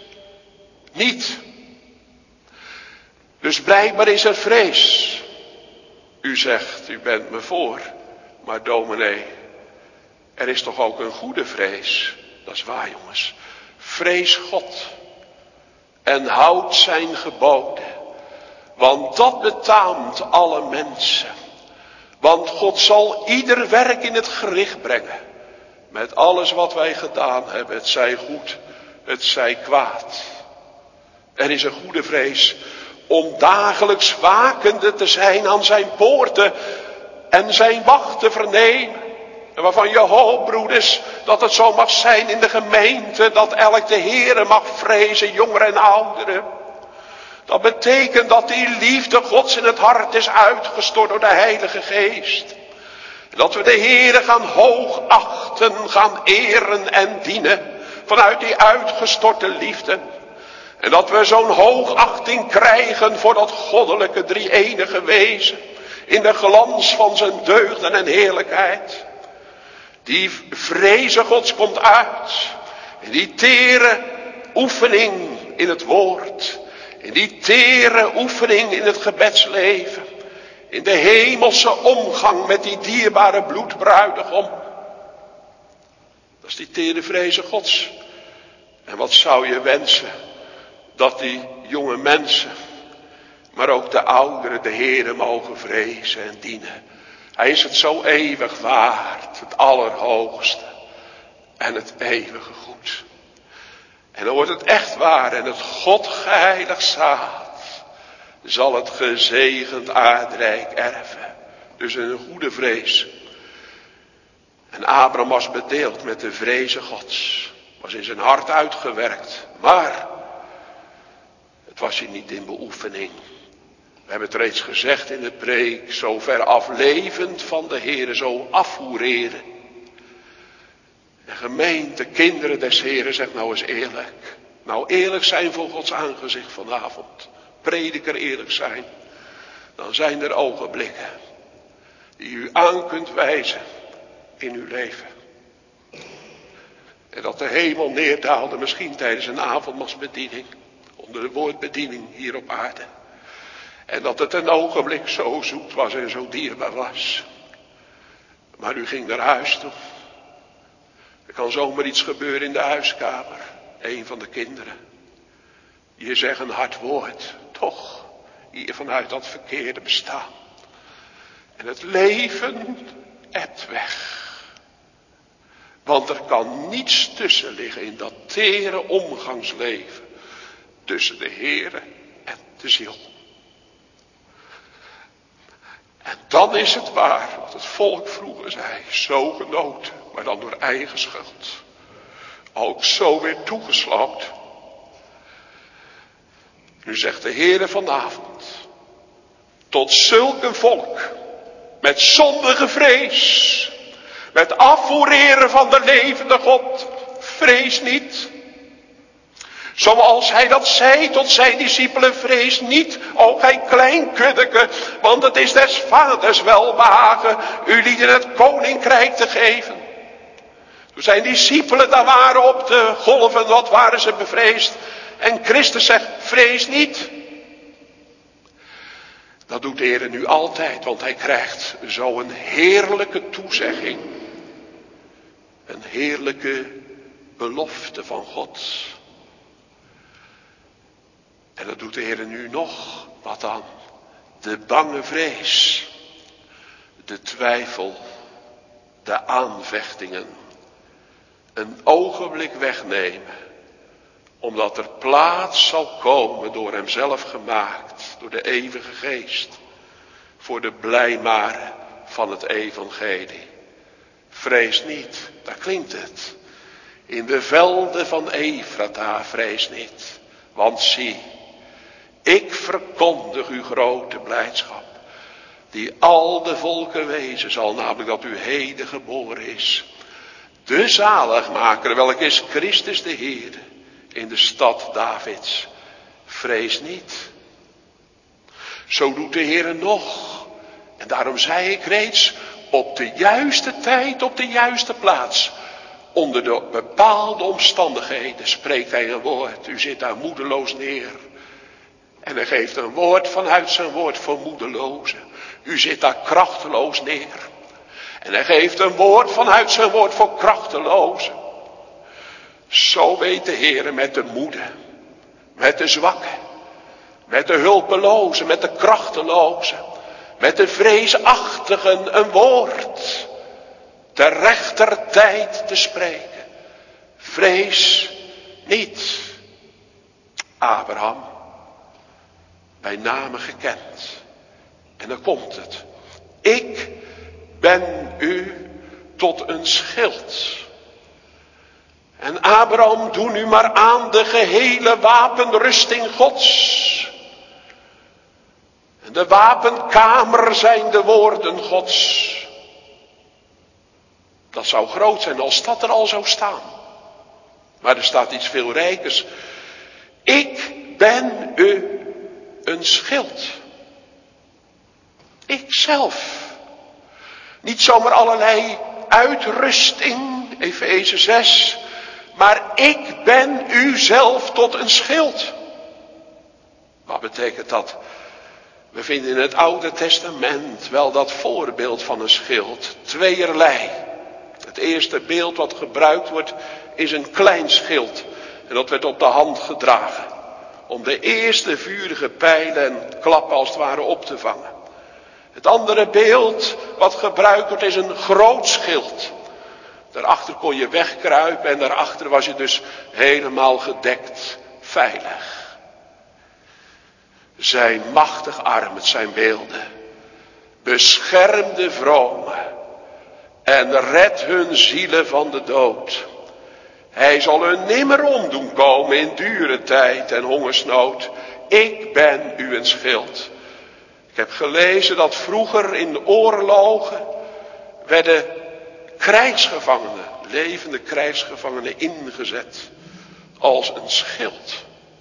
niet. Dus blijkbaar is er vrees. U zegt, u bent me voor, maar dominee, er is toch ook een goede vrees. Dat is waar, jongens. Vrees God en houd zijn geboden, want dat betaamt alle mensen. Want God zal ieder werk in het gericht brengen, met alles wat wij gedaan hebben, het zij goed, het zij kwaad. Er is een goede vrees om dagelijks wakende te zijn aan zijn poorten en zijn wacht te vernemen. En waarvan je hoopt, broeders, dat het zo mag zijn in de gemeente, dat elk de Heere mag vrezen, jongeren en ouderen. Dat betekent dat die liefde Gods in het hart is uitgestort door de Heilige Geest. En dat we de Heere gaan hoogachten, gaan eren en dienen vanuit die uitgestorte liefde. En dat we zo'n hoogachting krijgen voor dat goddelijke drie-enige wezen. In de glans van zijn deugden en heerlijkheid. Die vreze Gods komt uit. In die tere oefening in het woord. In die tere oefening in het gebedsleven. In de hemelse omgang met die dierbare bloedbruidegom. Dat is die tere vreze Gods. En wat zou je wensen dat die jonge mensen, maar ook de ouderen, de Heere mogen vrezen en dienen. Hij is het zo eeuwig waard, het allerhoogste en het eeuwige goed. En dan wordt het echt waar en het God geheilig zaad zal het gezegend aardrijk erven. Dus in een goede vrees. En Abraham was bedeeld met de vreze Gods. Was in zijn hart uitgewerkt. Maar het was hij niet in beoefening. We hebben het reeds gezegd in de preek. Zo ver aflevend van de Heere, zo afhoereren. En gemeente, kinderen des Heeren, zeg nou eens eerlijk. Nou eerlijk zijn voor Gods aangezicht vanavond. Prediker eerlijk zijn. Dan zijn er ogenblikken die u aan kunt wijzen in uw leven. En dat de hemel neerdaalde misschien tijdens een avondmaalsbediening. Onder de woordbediening hier op aarde. En dat het een ogenblik zo zoet was en zo dierbaar was. Maar u ging naar huis toe. Er kan zomaar iets gebeuren in de huiskamer. Een van de kinderen. Je zegt een hard woord. Toch. Hier vanuit dat verkeerde bestaan. En het leven ebt weg. Want er kan niets tussen liggen in dat tere omgangsleven. Tussen de Heere en de ziel. En dan is het waar wat het volk vroeger zei. Zo genoten, maar dan door eigen schuld. Ook zo weer toegesloopt. Nu zegt de Heere vanavond. Tot zulk een volk. Met zondige vrees. Met afvoereren van de levende God. Vrees niet. Zoals hij dat zei tot zijn discipelen, vrees niet, o gij klein kuddeke, want het is des vaders welbehagen u lieden het koninkrijk te geven. Toen zijn discipelen daar waren op de golven, wat waren ze bevreesd. En Christus zegt, vrees niet. Dat doet de Heer nu altijd, want hij krijgt zo een heerlijke toezegging. Een heerlijke belofte van God. En dat doet de Heer nu nog. Wat dan? De bange vrees. De twijfel. De aanvechtingen. Een ogenblik wegnemen. Omdat er plaats zal komen door hem zelf gemaakt. Door de eeuwige geest. Voor de blijmaren van het evangelie. Vrees niet. Daar klinkt het. In de velden van Efrata vrees niet. Want zie. Ik verkondig uw grote blijdschap. Die al de volken wezen zal. Namelijk dat u heden geboren is. De zaligmaker welk is Christus de Heer. In de stad Davids. Vrees niet. Zo doet de Heer nog. En daarom zei ik reeds. Op de juiste tijd, op de juiste plaats. Onder de bepaalde omstandigheden spreekt hij een woord. U zit daar moedeloos neer. En hij geeft een woord vanuit zijn woord voor moedelozen. U zit daar krachteloos neer. En hij geeft een woord vanuit zijn woord voor krachtelozen. Zo weet de Heer met de moede. Met de zwakken. Met de hulpelozen. Met de krachtelozen. Met de vreesachtigen een woord. Ter rechter tijd te spreken. Vrees niet. Abraham. Bij name gekend. En dan komt het. Ik ben u tot een schild. En Abraham, doe nu maar aan de gehele wapenrusting Gods. En de wapenkamer zijn de woorden Gods. Dat zou groot zijn als dat er al zou staan. Maar er staat iets veel rijkers. Ik ben u een schild. Ikzelf. Niet zomaar allerlei uitrusting, Efeze 6, maar ik ben u zelf tot een schild. Wat betekent dat? We vinden in het Oude Testament wel dat voorbeeld van een schild. Tweeërlei. Het eerste beeld wat gebruikt wordt is een klein schild. En dat werd op de hand gedragen. Om de eerste vurige pijlen en klappen als het ware op te vangen. Het andere beeld wat gebruikt wordt is een groot schild. Daarachter kon je wegkruipen en daarachter was je dus helemaal gedekt, veilig. Zijn machtig arm, het zijn beelden. Bescherm de vromen en red hun zielen van de dood. Hij zal hun nimmer omdoen komen in dure tijd en hongersnood. Ik ben u een schild. Ik heb gelezen dat vroeger in de oorlogen werden krijgsgevangenen, levende krijgsgevangenen ingezet als een schild.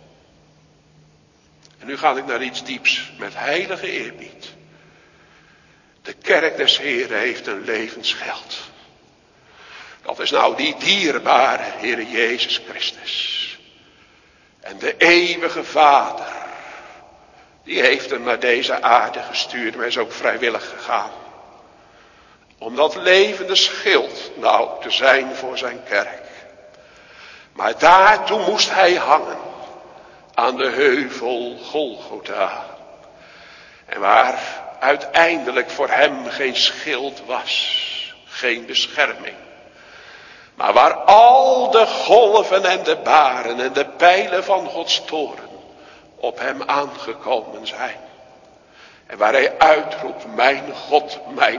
En nu ga ik naar iets dieps met heilige eerbied. De kerk des Heren heeft een levensschild. Dat is nou die dierbare Heere Jezus Christus. En de eeuwige Vader, die heeft hem naar deze aarde gestuurd, maar is ook vrijwillig gegaan. Om dat levende schild nou te zijn voor zijn kerk. Maar daartoe moest hij hangen aan de heuvel Golgotha. En waar uiteindelijk voor hem geen schild was, geen bescherming. Maar waar al de golven en de baren en de pijlen van Gods toorn op hem aangekomen zijn. En waar hij uitroept, mijn God,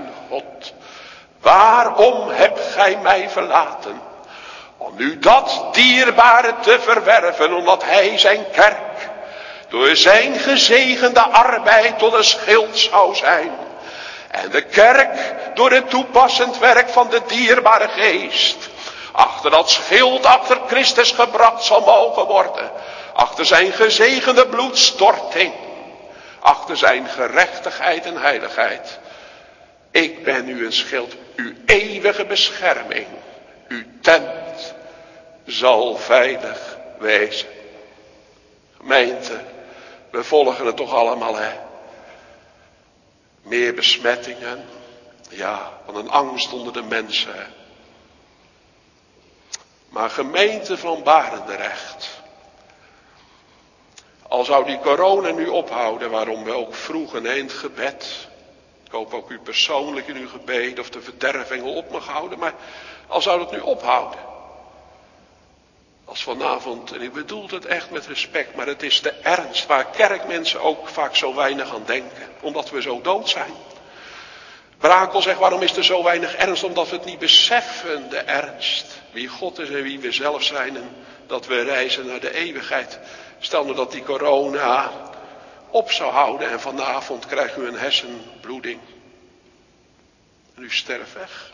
waarom hebt gij mij verlaten? Om nu dat dierbare te verwerven, omdat hij zijn kerk door zijn gezegende arbeid tot een schild zou zijn. En de kerk door het toepassend werk van de dierbare geest achter dat schild, achter Christus gebracht zal mogen worden. Achter zijn gezegende bloedstorting. Achter zijn gerechtigheid en heiligheid. Ik ben u een schild, uw eeuwige bescherming. Uw tent zal veilig wezen. Gemeente, we volgen het toch allemaal, hè? Meer besmettingen. Ja, van een angst onder de mensen, hè? Maar gemeente van Barendrecht. Al zou die corona nu ophouden, waarom we ook vroegen in het gebed. Ik hoop ook u persoonlijk in uw gebed of de verderving op mag houden. Maar al zou het nu ophouden. Als vanavond, en ik bedoel het echt met respect, maar het is de ernst waar kerkmensen ook vaak zo weinig aan denken. Omdat we zo dood zijn. Brakel zegt, waarom is er zo weinig ernst? Omdat we het niet beseffen, de ernst. Wie God is en wie we zelf zijn en dat we reizen naar de eeuwigheid. Stel nou dat die corona op zou houden en vanavond krijgt u een hersenbloeding. En u sterft weg.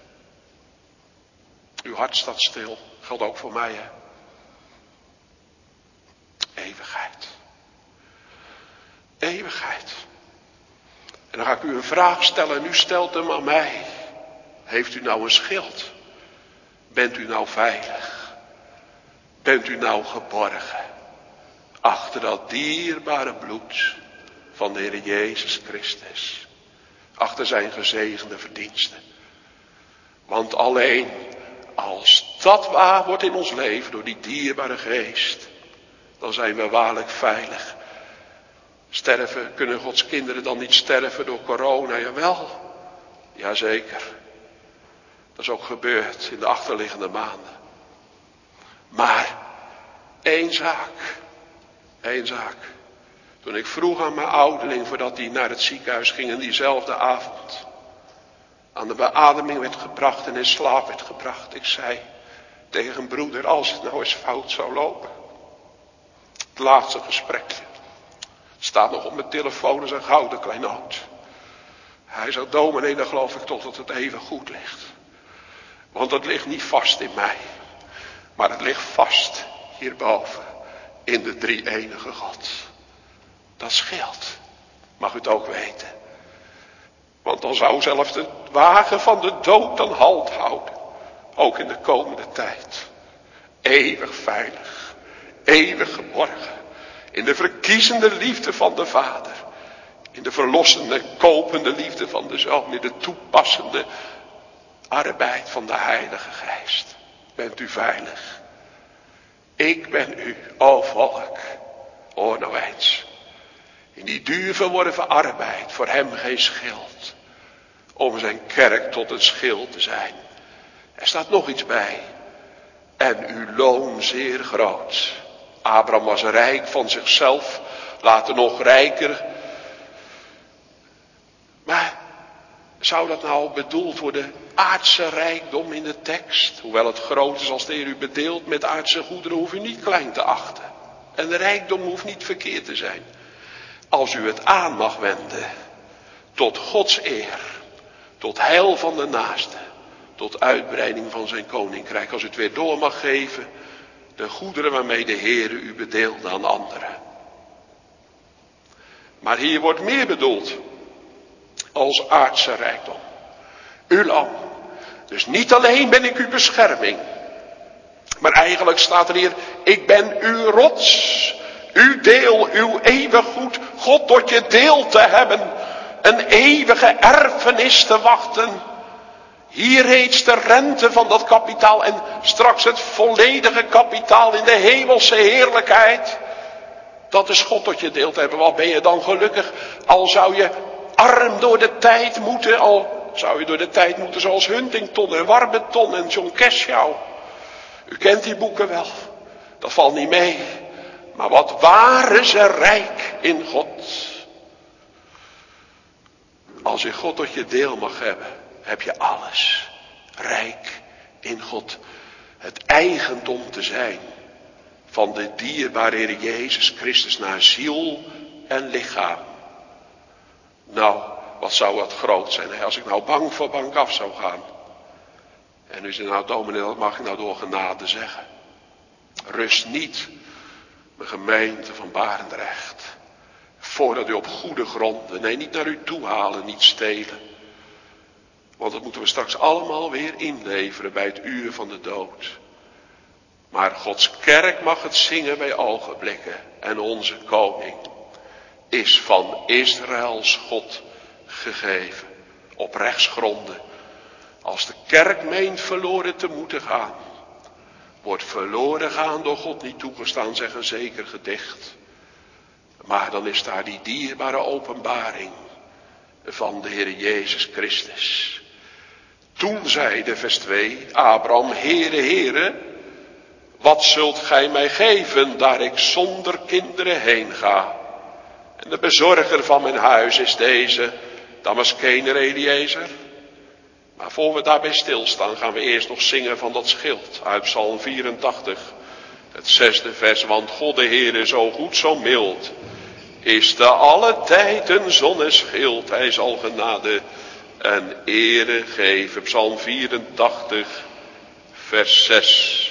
Uw hart staat stil. Geldt ook voor mij, hè. Eeuwigheid. Eeuwigheid. En dan ga ik u een vraag stellen en u stelt hem aan mij. Heeft u nou een schild? Bent u nou veilig? Bent u nou geborgen? Achter dat dierbare bloed van de Heer Jezus Christus. Achter zijn gezegende verdiensten. Want alleen als dat waar wordt in ons leven door die dierbare geest. Dan zijn we waarlijk veilig. Sterven, kunnen Gods kinderen dan niet sterven door corona? Jawel, jazeker. Dat is ook gebeurd in de achterliggende maanden. Maar één zaak. Toen ik vroeg aan mijn ouderling voordat hij naar het ziekenhuis ging en diezelfde avond aan de beademing werd gebracht en in slaap werd gebracht. Ik zei tegen een broeder, als het nou eens fout zou lopen. Het laatste gesprekje. Het staat nog op mijn telefoon als een gouden kleinoot. Hij zei, dominee, dan geloof ik toch dat het even goed ligt. Want het ligt niet vast in mij. Maar het ligt vast hierboven. in de drie-enige God. Dat scheelt. Mag u het ook weten. Want dan zou zelfs de wagen van de dood dan halt houden. Ook in de komende tijd. Eeuwig veilig. Eeuwig geborgen. In de verkiezende liefde van de Vader. In de verlossende, kopende liefde van de Zoon. In de toepassende arbeid van de Heilige Geest. Bent u veilig? Ik ben u, o volk. Hoor nou eens. In die duur verworven arbeid, voor hem geen schild. Om zijn kerk tot een schild te zijn. Er staat nog iets bij. En uw loon zeer groot. Abraham was rijk van zichzelf, later nog rijker. Maar zou dat nou bedoeld worden, aardse rijkdom in de tekst? Hoewel het groot is als de Heer u bedeelt met aardse goederen, hoeft u niet klein te achten. En de rijkdom hoeft niet verkeerd te zijn. Als u het aan mag wenden tot Gods eer, tot heil van de naaste, tot uitbreiding van zijn koninkrijk. Als u het weer door mag geven, de goederen waarmee de Heer u bedeelde aan anderen. Maar hier wordt meer bedoeld als aardse rijkdom. Uw loon. Dus niet alleen ben ik uw bescherming. Maar eigenlijk staat er hier, ik ben uw rots. Uw deel, uw eeuwig goed. God tot je deel te hebben. Een eeuwige erfenis te wachten. Hier reeds de rente van dat kapitaal en straks het volledige kapitaal in de hemelse heerlijkheid. Dat is God tot je deel te hebben. Wat ben je dan gelukkig? Al zou je arm door de tijd moeten. Al zou je door de tijd moeten zoals Huntington en Warburton en John Cashow. U kent die boeken wel. Dat valt niet mee. Maar wat waren ze rijk in God. Als je God tot je deel mag hebben, heb je alles. Rijk in God. Het eigendom te zijn van de dierbare Heer Jezus Christus naar ziel en lichaam. Nou, wat zou dat groot zijn, hè? Als ik nou bank voor bank af zou gaan. En u zegt, nou dominee, dat mag ik nou door genade zeggen. Rust niet, mijn gemeente van Barendrecht. Voordat u op goede gronden, nee, niet naar u toe halen, niet stelen. Want dat moeten we straks allemaal weer inleveren bij het uur van de dood. Maar Gods kerk mag het zingen bij ogenblikken. En onze koning is van Israëls God gegeven. Op rechtsgronden. Als de kerk meent verloren te moeten gaan. Wordt verloren gaan door God niet toegestaan, zeg een zeker gedicht. Maar dan is daar die dierbare openbaring van de Heer Jezus Christus. Toen zeide vers 2, Abraham, Heere, Heere, wat zult gij mij geven, daar ik zonder kinderen heen ga? En de bezorger van mijn huis is deze, Damaskener Eliezer. Maar voor we daarbij stilstaan, gaan we eerst nog zingen van dat schild uit Psalm 84. Het 6e vers, want God de Heere zo goed, zo mild, is te alle tijd een zonneschild. Hij zal genade en ere geven. Psalm 84, vers 6.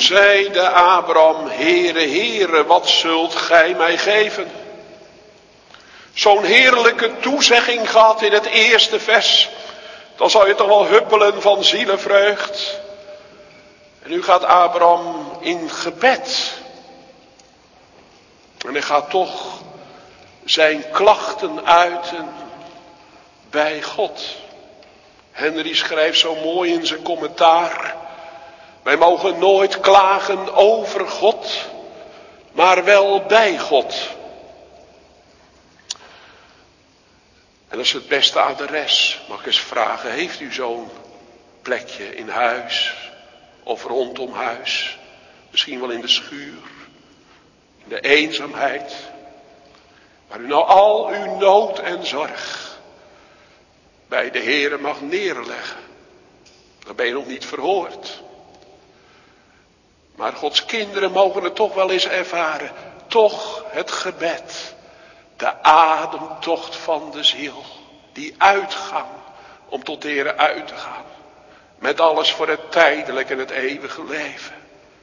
zeide Abraham, Heere, Heere, wat zult gij mij geven? Zo'n heerlijke toezegging gehad in het eerste vers. Dan zou je toch wel huppelen van zielenvreugd. En nu gaat Abraham in gebed. En hij gaat toch zijn klachten uiten bij God. Henry schrijft zo mooi in zijn commentaar. Wij mogen nooit klagen over God, maar wel bij God. En dat is het beste adres. Mag ik eens vragen, heeft u zo'n plekje in huis of rondom huis? Misschien wel in de schuur, in de eenzaamheid. Waar u nou al uw nood en zorg bij de Heere mag neerleggen. Dan ben je nog niet verhoord. Maar Gods kinderen mogen het toch wel eens ervaren. Toch het gebed. De ademtocht van de ziel. Die uitgang om tot de Heere uit te gaan. Met alles voor het tijdelijk en het eeuwige leven.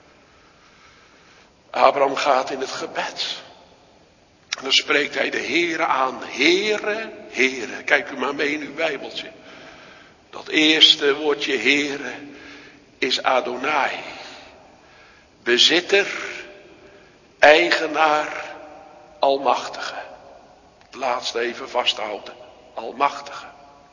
Abraham gaat in het gebed. En dan spreekt hij de Heere aan. Heere, Heere. Kijk u maar mee in uw Bijbeltje. Dat eerste woordje Heere is Adonai. Bezitter, eigenaar, almachtige. Het laatste even vasthouden. Almachtige.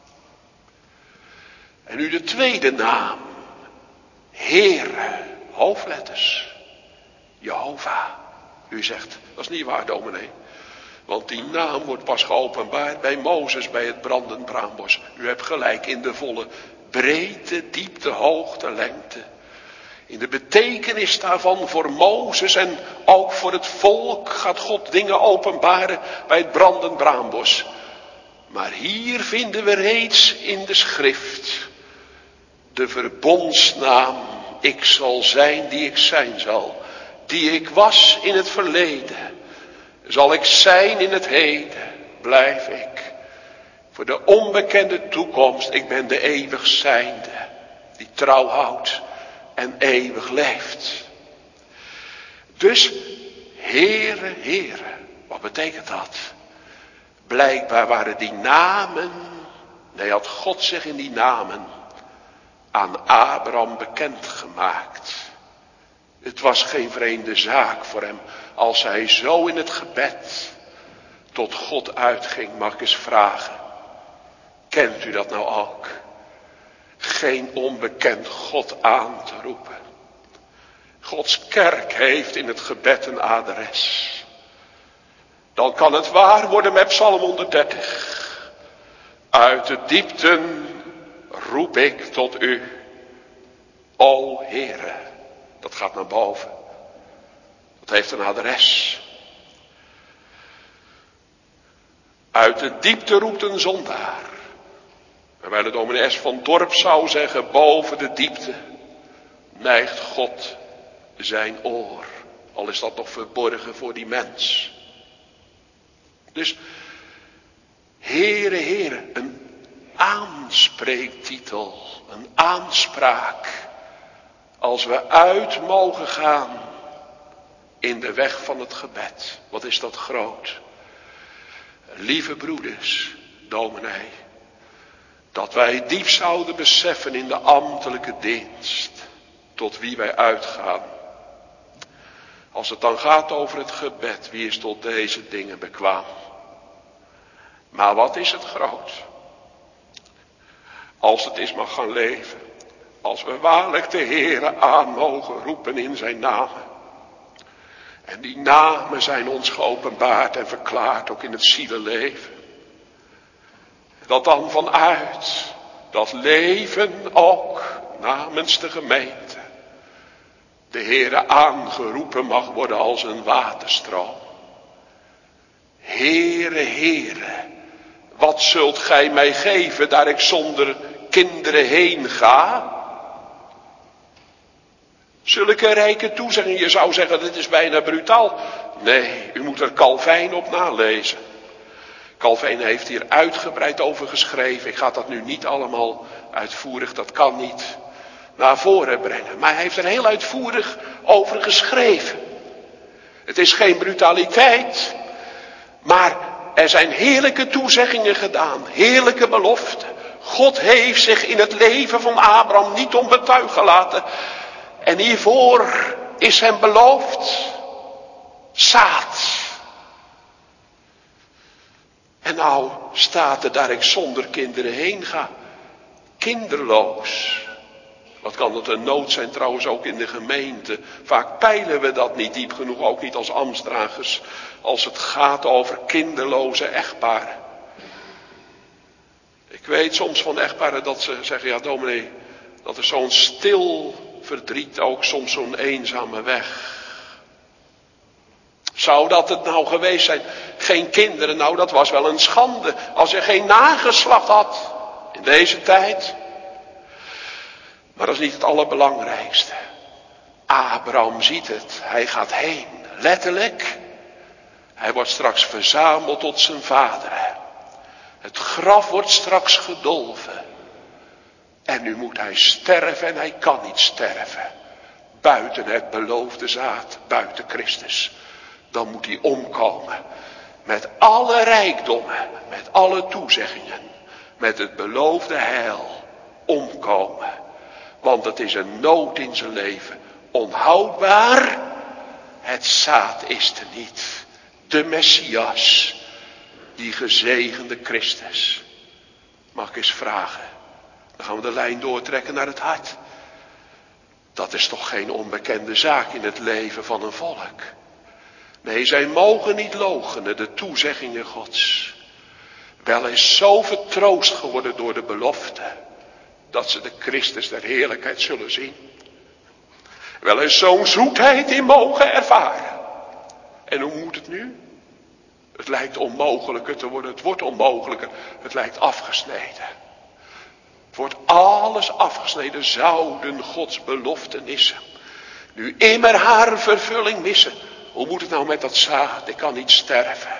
En nu de tweede naam. Heere, hoofdletters. Jehovah. U zegt, dat is niet waar, dominee. Want die naam wordt pas geopenbaard bij Mozes bij het brandend braambos. U hebt gelijk, in de volle breedte, diepte, hoogte, lengte. In de betekenis daarvan voor Mozes en ook voor het volk gaat God dingen openbaren bij het brandend braambos. Maar hier vinden we reeds in de schrift de verbondsnaam. Ik zal zijn die ik zijn zal. Die ik was in het verleden. Zal ik zijn in het heden. Blijf ik. Voor de onbekende toekomst. Ik ben de eeuwig zijnde. Die trouw houdt. En eeuwig leeft. Dus, Heere, Heere. Wat betekent dat? Blijkbaar waren die namen. Nee, had God zich in die namen aan Abraham bekendgemaakt. Het was geen vreemde zaak voor hem. Als hij zo in het gebed tot God uitging, mag ik eens vragen. Kent u dat nou ook? Geen onbekend God aan te roepen. Gods kerk heeft in het gebed een adres. Dan kan het waar worden met Psalm 130. Uit de diepten roep ik tot u, o Heere. Dat gaat naar boven. Dat heeft een adres. Uit de diepte roept een zondaar. Terwijl de dominee S. van Dorp zou zeggen, boven de diepte neigt God zijn oor. Al is dat nog verborgen voor die mens. Dus, Heere, Heere, een aanspreektitel, een aanspraak. Als we uit mogen gaan in de weg van het gebed. Wat is dat groot. Lieve broeders, dominee. Dat wij diep zouden beseffen in de ambtelijke dienst. Tot wie wij uitgaan. Als het dan gaat over het gebed. Wie is tot deze dingen bekwaam. Maar wat is het groot. Als het is mag gaan leven. Als we waarlijk de Heere aan mogen roepen in zijn namen. En die namen zijn ons geopenbaard en verklaard ook in het zielenleven. Dat dan vanuit dat leven ook namens de gemeente. De Heere aangeroepen mag worden als een waterstroom. Heere, Heere, wat zult gij mij geven daar ik zonder kinderen heen ga? Zulke rijke toezeggingen, je zou zeggen, dit is bijna brutaal. Nee, u moet er Calvijn op nalezen. Calvijn heeft hier uitgebreid over geschreven. Ik ga dat nu niet allemaal uitvoerig, dat kan niet. naar voren brengen. Maar hij heeft er heel uitvoerig over geschreven. Het is geen brutaliteit, maar er zijn heerlijke toezeggingen gedaan, heerlijke beloften. God heeft zich in het leven van Abraham niet onbetuigd gelaten. En hiervoor is hem beloofd zaad. En nou staat er dat ik zonder kinderen heen ga. Kinderloos. Wat kan dat een nood zijn trouwens ook in de gemeente. Vaak peilen we dat niet diep genoeg, ook niet als ambtsdragers. Als het gaat over kinderloze echtparen. Ik weet soms van echtparen dat ze zeggen, ja dominee, dat is zo'n stil verdriet, ook soms zo'n eenzame weg. Zou dat het nou geweest zijn? Geen kinderen, nou dat was wel een schande. Als je geen nageslacht had in deze tijd. Maar dat is niet het allerbelangrijkste. Abraham ziet het, hij gaat heen, letterlijk. Hij wordt straks verzameld tot zijn vader. Het graf wordt straks gedolven. En nu moet hij sterven en hij kan niet sterven. Buiten het beloofde zaad, buiten Christus. Dan moet hij omkomen. Met alle rijkdommen, met alle toezeggingen. Met het beloofde heil omkomen. Want het is een nood in zijn leven. Onhoudbaar. Het zaad is er niet. De Messias. Die gezegende Christus. Mag ik eens vragen. Dan gaan we de lijn doortrekken naar het hart. Dat is toch geen onbekende zaak in het leven van een volk. Nee, zij mogen niet loochenen de toezeggingen Gods. Wel is zo vertroost geworden door de belofte. Dat ze de Christus der heerlijkheid zullen zien. Wel is zo'n zoetheid in mogen ervaren. En hoe moet het nu? Het lijkt onmogelijker te worden. Het wordt onmogelijker. Het lijkt afgesneden. Het wordt alles afgesneden. Zouden Gods beloften missen. Nu immer haar vervulling missen. Hoe moet het nou met dat zaad? Ik kan niet sterven.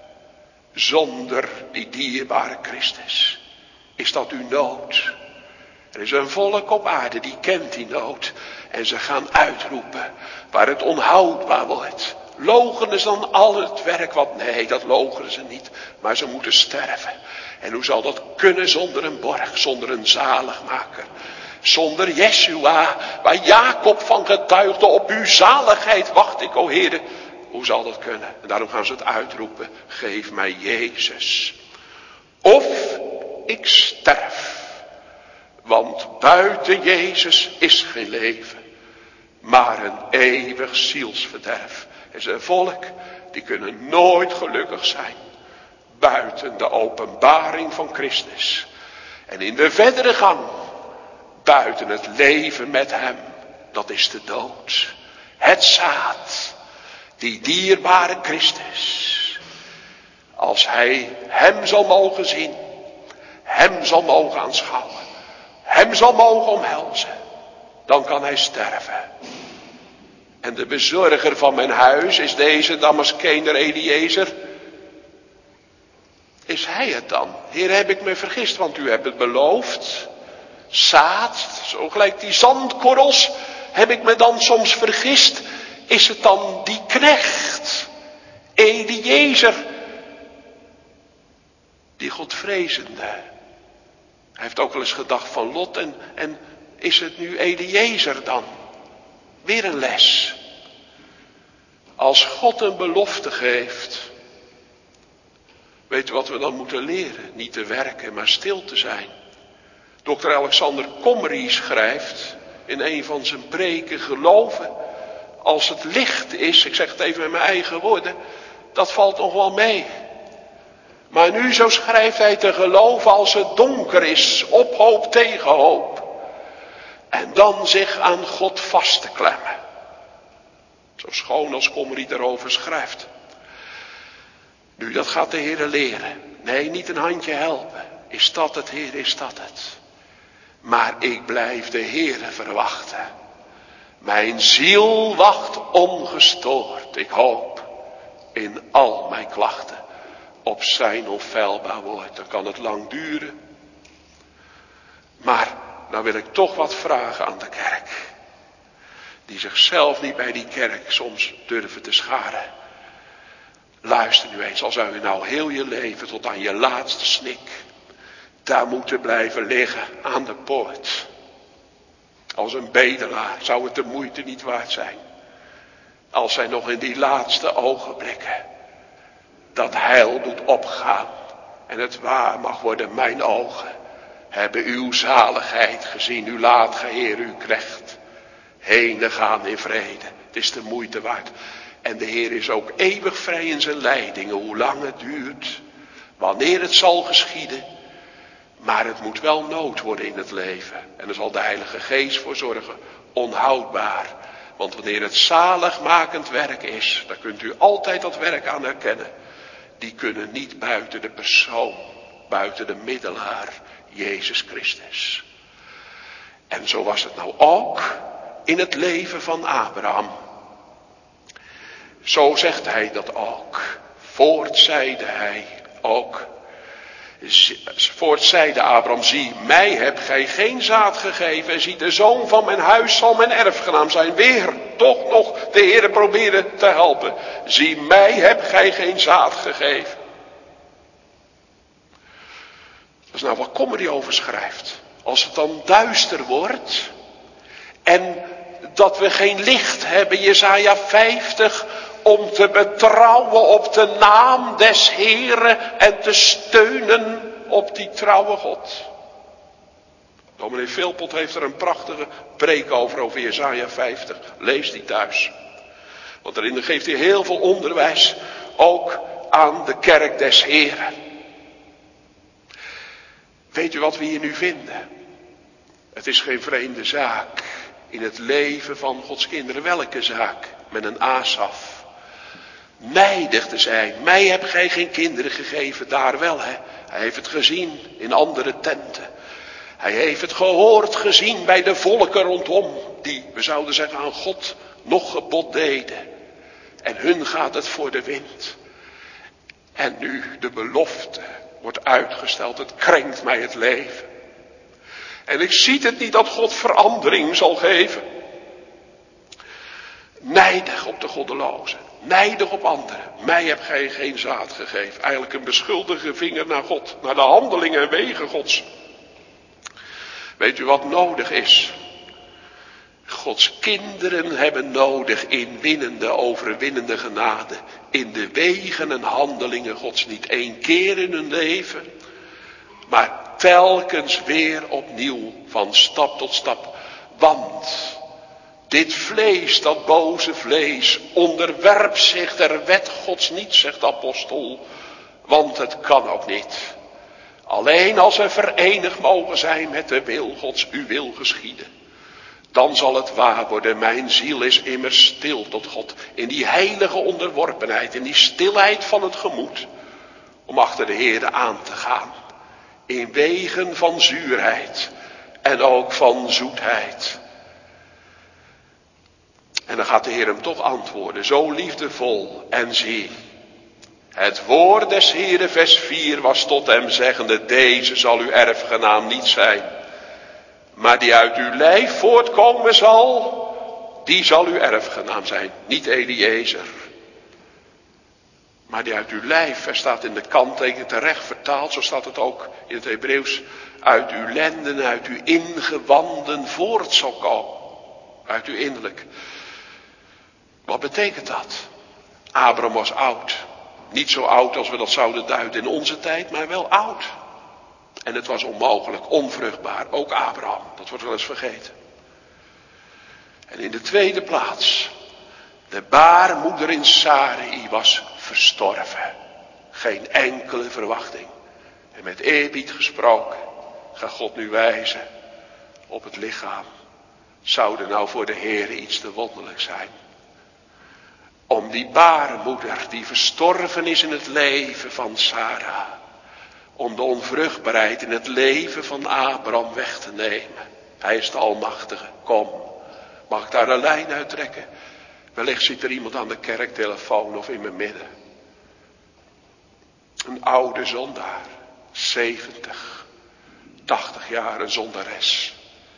Zonder die dierbare Christus. Is dat uw nood? Er is een volk op aarde die kent die nood. En ze gaan uitroepen. Waar het onhoudbaar wordt. Loochenen ze dan al het werk wat? Nee, dat loochenen ze niet. Maar ze moeten sterven. En hoe zal dat kunnen zonder een borg, zonder een zaligmaker? Zonder Yeshua, waar Jacob van getuigde, op uw zaligheid wacht ik, o Heere. Hoe zal dat kunnen? En daarom gaan ze het uitroepen. Geef mij Jezus. Of ik sterf. Want buiten Jezus is geen leven. Maar een eeuwig zielsverderf. Er is een volk, die kunnen nooit gelukkig zijn. Buiten de openbaring van Christus. En in de verdere gang. Buiten het leven met hem. Dat is de dood. Het zaad. Die dierbare Christus. Als hij hem zal mogen zien. Hem zal mogen aanschouwen. Hem zal mogen omhelzen. Dan kan hij sterven. En de bezorger van mijn huis is deze Damaskener Eliezer. Is hij het dan? Heer, heb ik me vergist, want u hebt het beloofd. Zaad, zo gelijk die zandkorrels. Heb ik me dan soms vergist? Is het dan die knecht? Eliezer. Die Godvrezende. Hij heeft ook wel eens gedacht van Lot. En is het nu Eliezer dan? Weer een les. Als God een belofte geeft. Weet u wat we dan moeten leren? Niet te werken, maar stil te zijn. Dr. Alexander Comrie schrijft in een van zijn preken: geloven als het licht is, ik zeg het even met mijn eigen woorden, dat valt nog wel mee. Maar nu, zo schrijft hij, te geloven als het donker is, op hoop tegen hoop. En dan zich aan God vast te klemmen. Zo schoon als Comrie daarover schrijft. Nu, dat gaat de Heer leren. Nee, niet een handje helpen. Is dat het, Heer, is dat het? Maar ik blijf de Heere verwachten. Mijn ziel wacht ongestoord. Ik hoop in al mijn klachten op zijn onfeilbaar woord. Dan kan het lang duren. Maar nou wil ik toch wat vragen aan de kerk. Die zichzelf niet bij die kerk soms durven te scharen. Luister nu eens, al zou je nou heel je leven tot aan je laatste snik daar moeten blijven liggen aan de poort. Als een bedelaar zou het de moeite niet waard zijn. Als zij nog in die laatste ogenblikken dat heil doet opgaan. En het waar mag worden, mijn ogen hebben uw zaligheid gezien. U laat, Heer, uw knecht heen gaan in vrede. Het is de moeite waard. En de Heer is ook eeuwig vrij in zijn leidingen, hoe lang het duurt, wanneer het zal geschieden. Maar het moet wel nood worden in het leven. En daar zal de Heilige Geest voor zorgen, onhoudbaar. Want wanneer het zaligmakend werk is, dan kunt u altijd dat werk aan herkennen. Die kunnen niet buiten de persoon, buiten de middelaar, Jezus Christus. En zo was het nou ook in het leven van Abraham. Zo zegt hij dat ook. Voortzeide hij ook. Voortzeide Abraham, zie, mij hebt gij geen zaad gegeven. En zie, de zoon van mijn huis zal mijn erfgenaam zijn. Weer, toch nog, de Heere probeerde te helpen. Zie, mij hebt gij geen zaad gegeven. Dat is nou wat Kommer die over schrijft. Als het dan duister wordt en dat we geen licht hebben, Jesaja 50, om te betrouwen op de naam des Heeren en te steunen op die trouwe God. Dominee Vilpot heeft er een prachtige preek over Jesaja 50. Lees die thuis. Want daarin geeft hij heel veel onderwijs, ook aan de kerk des Heeren. Weet u wat we hier nu vinden? Het is geen vreemde zaak in het leven van Gods kinderen. Welke zaak? Met een Asaf. Nijdig te zijn. Mij hebt gij geen kinderen gegeven, daar wel. Hè? Hij heeft het gezien in andere tenten. Hij heeft het gehoord, gezien bij de volken rondom. Die, we zouden zeggen, aan God nog gebod deden. En hun gaat het voor de wind. En nu de belofte wordt uitgesteld. Het krenkt mij het leven. En ik zie het niet dat God verandering zal geven. Nijdig op de goddelozen. Nijdig op anderen. Mij hebt gij geen zaad gegeven. Eigenlijk een beschuldige vinger naar God. Naar de handelingen en wegen Gods. Weet u wat nodig is? Gods kinderen hebben nodig inwinnende, overwinnende genade. In de wegen en handelingen Gods. Niet één keer in hun leven. Maar telkens weer opnieuw, van stap tot stap. Want dit vlees, dat boze vlees, onderwerpt zich der wet Gods niet, zegt de apostel. Want het kan ook niet. Alleen als we verenigd mogen zijn met de wil Gods, uw wil geschieden. Dan zal het waar worden. Mijn ziel is immers stil tot God. In die heilige onderworpenheid, in die stilheid van het gemoed. Om achter de Heere aan te gaan. In wegen van zuurheid en ook van zoetheid. En dan gaat de Heer hem toch antwoorden, zo liefdevol. En zie, het woord des Heeren, vers 4, was tot hem zeggende, deze zal uw erfgenaam niet zijn. Maar die uit uw lijf voortkomen zal, die zal uw erfgenaam zijn. Niet Eliezer. Maar die uit uw lijf, er staat in de kanttekening terecht vertaald, zo staat het ook in het Hebreeuws, uit uw lenden, uit uw ingewanden voort zal komen. Uit uw innerlijk. Wat betekent dat? Abraham was oud. Niet zo oud als we dat zouden duiden in onze tijd, maar wel oud. En het was onmogelijk, onvruchtbaar. Ook Abraham, dat wordt wel eens vergeten. En in de tweede plaats, de baarmoeder in Sarai was verstorven. Geen enkele verwachting. En met eerbied gesproken, gaat God nu wijzen op het lichaam. Zou er nou voor de Heer iets te wonderlijk zijn? Om die baarmoeder die verstorven is in het leven van Sarah. Om de onvruchtbaarheid in het leven van Abraham weg te nemen. Hij is de Almachtige. Kom, mag ik daar een lijn uit trekken? Wellicht zit er iemand aan de kerktelefoon of in mijn midden. Een oude zondaar. 70, 80 jaar, een zondares.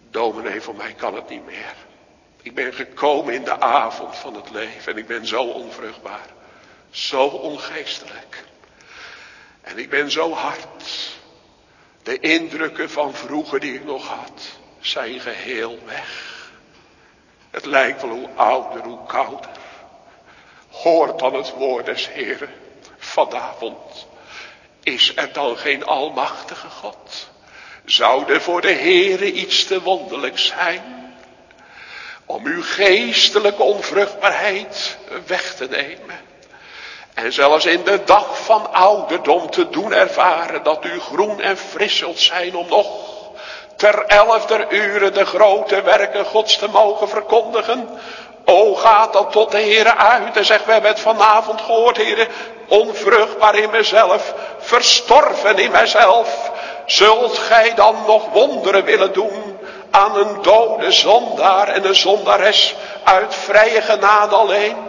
Dominee, voor mij kan het niet meer. Ik ben gekomen in de avond van het leven en ik ben zo onvruchtbaar. Zo ongeestelijk. En ik ben zo hard. De indrukken van vroeger die ik nog had, zijn geheel weg. Het lijkt wel hoe ouder, hoe kouder. Hoort dan het woord des Heeren vanavond. Is er dan geen almachtige God? Zou er voor de Heere iets te wonderlijks zijn? Om uw geestelijke onvruchtbaarheid weg te nemen. En zelfs in de dag van ouderdom te doen ervaren dat u groen en fris zult zijn om nog ter 11e uur de grote werken Gods te mogen verkondigen. O, gaat dan tot de Heere uit en zeg, we hebben het vanavond gehoord, Heere, onvruchtbaar in mezelf, verstorven in mijzelf. Zult gij dan nog wonderen willen doen aan een dode zondaar en een zondares uit vrije genade alleen?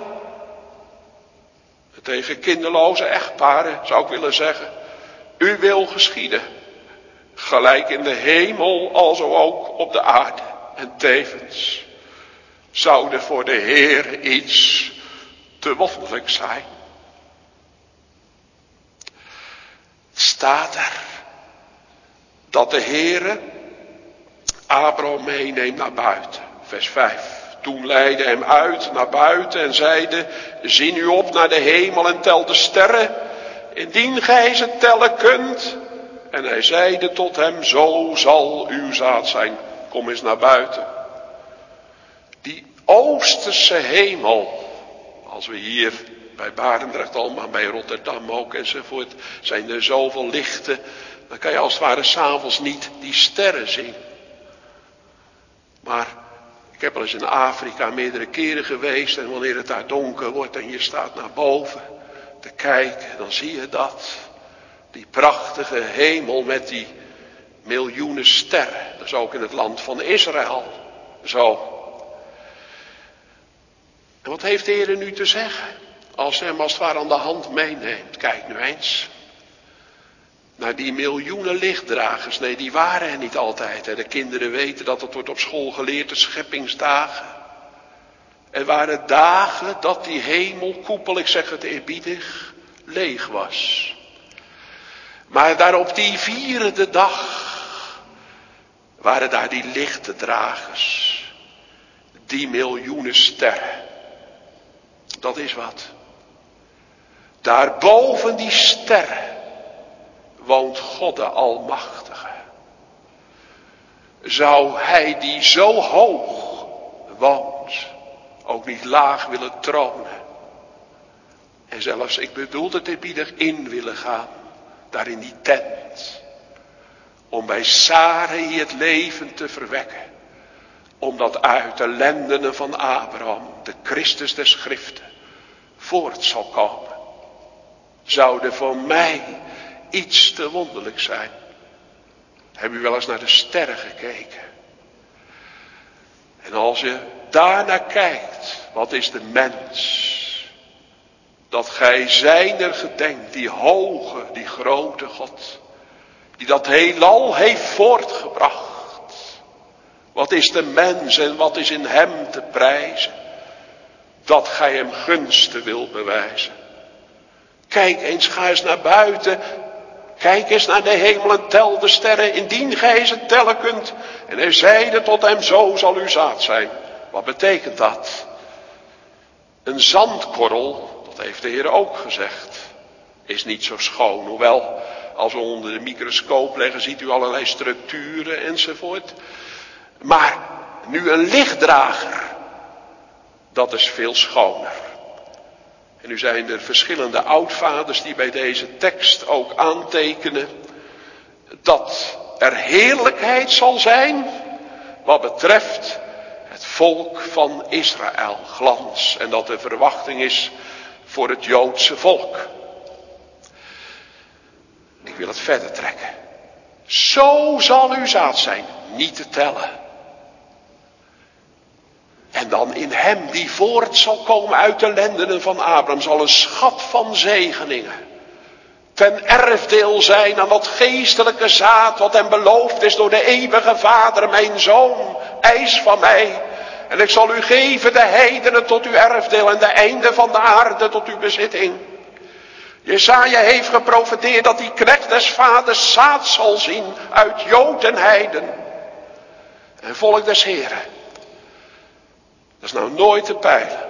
Tegen kinderloze echtparen zou ik willen zeggen, u wil geschieden, gelijk in de hemel alzo ook op de aarde. En tevens zou er voor de Heer iets te wonderlijk zijn. Staat er dat de Heere Abraham meeneemt naar buiten, vers 5. Toen leidde hem uit naar buiten en zeide, zie nu op naar de hemel en tel de sterren, indien gij ze tellen kunt. En hij zeide tot hem, zo zal uw zaad zijn. Kom eens naar buiten. Die oosterse hemel, als we hier bij Barendrecht allemaal, bij Rotterdam ook enzovoort, zijn er zoveel lichten, dan kan je als het ware 's avonds niet die sterren zien. Maar ik heb wel eens in Afrika meerdere keren geweest en wanneer het daar donker wordt en je staat naar boven te kijken, dan zie je dat. Die prachtige hemel met die miljoenen sterren. Dat is ook in het land van Israël zo. En wat heeft de Heer nu te zeggen? Als hij hem als het ware aan de hand meeneemt. Kijk nu eens. Naar die miljoenen lichtdragers. Nee, die waren er niet altijd. De kinderen weten dat het wordt op school geleerd, de scheppingsdagen. Er waren dagen dat die hemelkoepel, ik zeg het eerbiedig, leeg was. Maar daar op die 4e dag waren daar die lichtdragers. Die miljoenen sterren. Dat is wat. Daarboven die sterren woont God de Almachtige. Zou hij die zo hoog woont ook niet laag willen tronen? En zelfs, ik bedoel het eerbiedig, in willen gaan. Daar in die tent. Om bij Sarai het leven te verwekken. Omdat uit de lendenen van Abraham de Christus der Schriften voort zal komen. Zou er voor mij iets te wonderlijk zijn? Heb u wel eens naar de sterren gekeken? En als je daarnaar kijkt, wat is de mens? Dat gij zijner gedenkt, die hoge, die grote God, die dat heelal heeft voortgebracht. Wat is de mens en wat is in hem te prijzen? Dat gij hem gunsten wil bewijzen. Kijk eens, ga eens naar buiten. Kijk eens naar de hemel en tel de sterren, indien gij ze tellen kunt. En hij zeide tot hem, zo zal uw zaad zijn. Wat betekent dat? Een zandkorrel, dat heeft de Heer ook gezegd, is niet zo schoon. Hoewel, als we onder de microscoop leggen, ziet u allerlei structuren enzovoort. Maar nu een lichtdrager, dat is veel schoner. En nu zijn er verschillende oudvaders die bij deze tekst ook aantekenen dat er heerlijkheid zal zijn wat betreft het volk van Israël, glans. En dat de verwachting is voor het Joodse volk. Ik wil het verder trekken. Zo zal uw zaad zijn, niet te tellen. En dan in hem die voort zal komen uit de lendenen van Abraham, zal een schat van zegeningen ten erfdeel zijn aan dat geestelijke zaad wat hem beloofd is door de eeuwige Vader. Mijn zoon, eis van mij. En ik zal u geven de heidenen tot uw erfdeel en de einde van de aarde tot uw bezitting. Jesaja heeft geprofeteerd dat die knecht des vaders zaad zal zien uit Jood en heiden. En volk des Heren. Dat is nou nooit te peilen.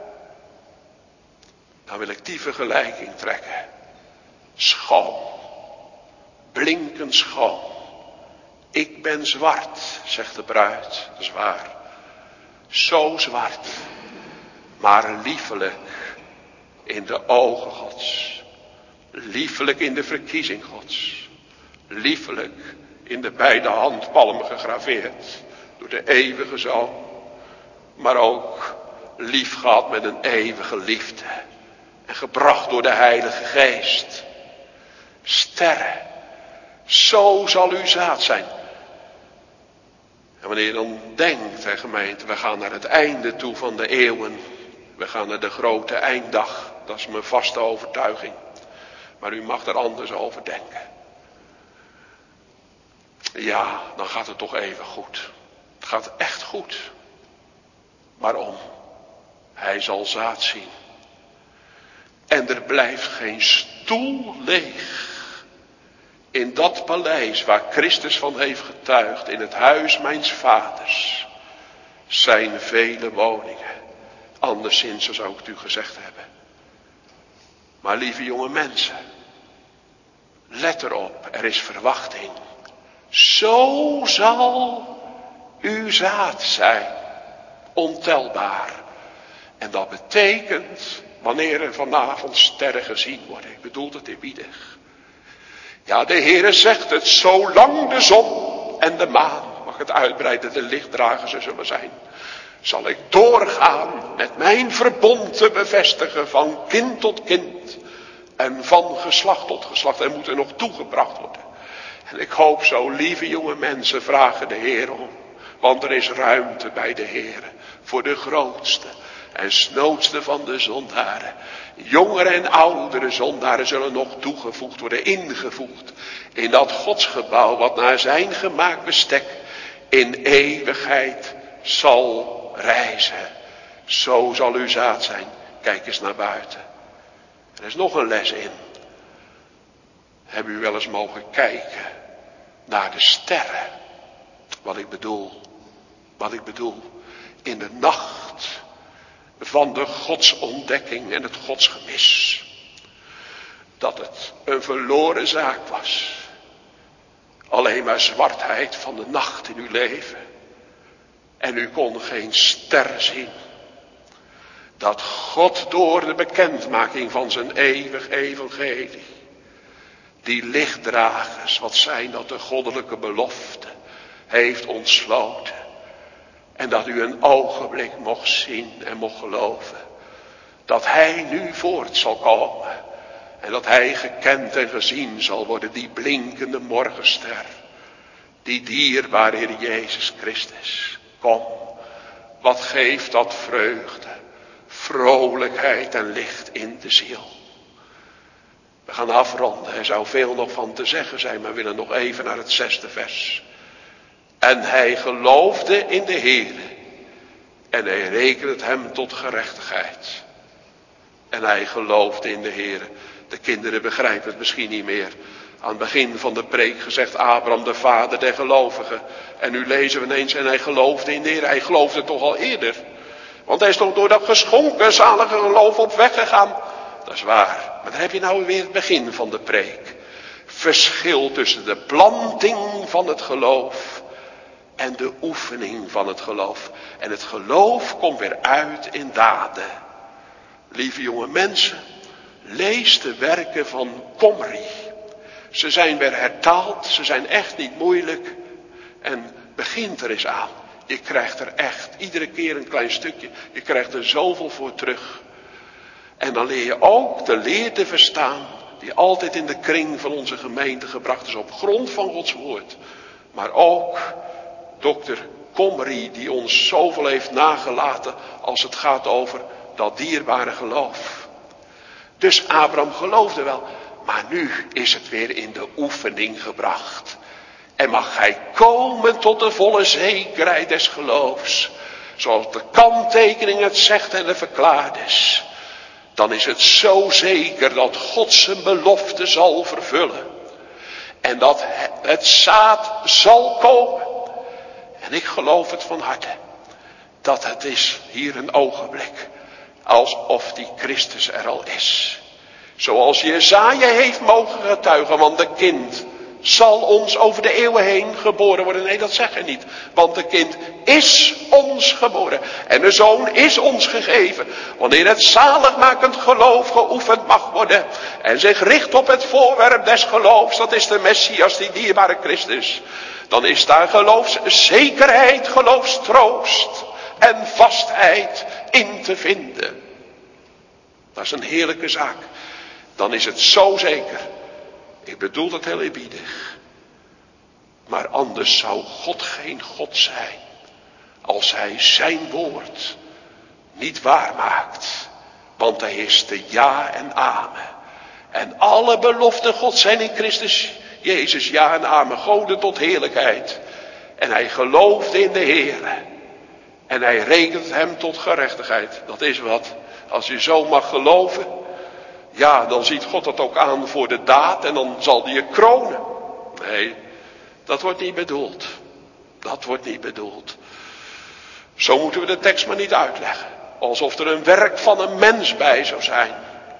Dan wil ik die vergelijking trekken. Schoon. Blinkend schoon. Ik ben zwart, zegt de bruid. Dat is waar. Zo zwart. Maar liefelijk in de ogen Gods. Liefelijk in de verkiezing Gods. Liefelijk in de beide handpalmen gegraveerd. Door de eeuwige Zoon. Maar ook lief gehad met een eeuwige liefde. En gebracht door de Heilige Geest. Sterren. Zo zal uw zaad zijn. En wanneer je dan denkt, hè gemeente, we gaan naar het einde toe van de eeuwen. We gaan naar de grote einddag. Dat is mijn vaste overtuiging. Maar u mag er anders over denken. Ja, dan gaat het toch even goed. Het gaat echt goed. Waarom? Hij zal zaad zien. En er blijft geen stoel leeg. In dat paleis waar Christus van heeft getuigd. In het huis mijns vaders. Zijn vele woningen. Anderszins zo zou ik het u gezegd hebben. Maar lieve jonge mensen. Let erop. Er is verwachting. Zo zal uw zaad zijn. Ontelbaar. En dat betekent. Wanneer er vanavond sterren gezien worden. Ik bedoel dat eerbiedig. Ja, de Heere zegt het. Zolang de zon en de maan. Mag het uitbreiden. De lichtdragers er zullen zijn. Zal ik doorgaan met mijn verbond te bevestigen. Van kind tot kind. En van geslacht tot geslacht. En moet er nog toegebracht worden. En ik hoop zo, lieve jonge mensen, vragen de Heer om. Want er is ruimte bij de Heer. Voor de grootste en snoodste van de zondaren. Jongere en oudere zondaren zullen nog toegevoegd worden, ingevoegd. In dat godsgebouw wat naar zijn gemaakt bestek in eeuwigheid zal reizen. Zo zal uw zaad zijn. Kijk eens naar buiten. Er is nog een les in. Hebben u wel eens mogen kijken naar de sterren? Wat ik bedoel. In de nacht van de godsontdekking en het godsgemis. Dat het een verloren zaak was. Alleen maar zwartheid van de nacht in uw leven. En u kon geen ster zien. Dat God door de bekendmaking van zijn eeuwig evangelie. Die lichtdragers, wat zijn dat de goddelijke belofte, heeft ontsloten. En dat u een ogenblik mocht zien en mocht geloven. Dat hij nu voort zal komen. En dat hij gekend en gezien zal worden, die blinkende morgenster. Die dierbare Heer Jezus Christus. Kom, wat geeft dat vreugde, vrolijkheid en licht in de ziel. We gaan afronden, er zou veel nog van te zeggen zijn, maar we willen nog even naar het 6e vers. En hij geloofde in de Heere. En hij rekende het hem tot gerechtigheid. En hij geloofde in de Heere. De kinderen begrijpen het misschien niet meer. Aan het begin van de preek gezegd Abraham de vader der gelovigen. En nu lezen we ineens en hij geloofde in de Heere. Hij geloofde toch al eerder. Want hij is toch door dat geschonken zalige geloof op weg gegaan. Dat is waar. Maar dan heb je nou weer het begin van de preek. Verschil tussen de planting van het geloof en de oefening van het geloof. En het geloof komt weer uit in daden. Lieve jonge mensen, lees de werken van Komri. Ze zijn weer hertaald, ze zijn echt niet moeilijk. En begint er eens aan. Je krijgt er echt iedere keer een klein stukje. Je krijgt er zoveel voor terug. En dan leer je ook de leer te verstaan. Die altijd in de kring van onze gemeente gebracht is op grond van Gods woord. Maar ook dokter Komri die ons zoveel heeft nagelaten als het gaat over dat dierbare geloof. Dus Abraham geloofde wel. Maar nu is het weer in de oefening gebracht. En mag gij komen tot de volle zekerheid des geloofs. Zoals de kanttekening het zegt en het verklaard is. Dan is het zo zeker dat God zijn belofte zal vervullen. En dat het zaad zal komen. En ik geloof het van harte. Dat het is hier een ogenblik. Alsof die Christus er al is. Zoals Jesaja heeft mogen getuigen. Want de kind zal ons over de eeuwen heen geboren worden. Nee, dat zeg je niet. Want de kind is ons geboren. En de zoon is ons gegeven. Wanneer het zaligmakend geloof geoefend mag worden. En zich richt op het voorwerp des geloofs. Dat is de Messias, die dierbare Christus. Dan is daar geloofszekerheid, geloofstroost en vastheid in te vinden. Dat is een heerlijke zaak. Dan is het zo zeker. Ik bedoel dat heel eerbiedig. Maar anders zou God geen God zijn. Als hij zijn woord niet waarmaakt. Want hij is de ja en amen. En alle beloften God zijn in Christus Jezus ja en amen. Goden tot heerlijkheid. En hij geloofde in de Heer. En hij rekent hem tot gerechtigheid. Dat is wat. Als je zo mag geloven. Ja, dan ziet God dat ook aan voor de daad. En dan zal hij je kronen. Nee, dat wordt niet bedoeld. Dat wordt niet bedoeld. Zo moeten we de tekst maar niet uitleggen. Alsof er een werk van een mens bij zou zijn.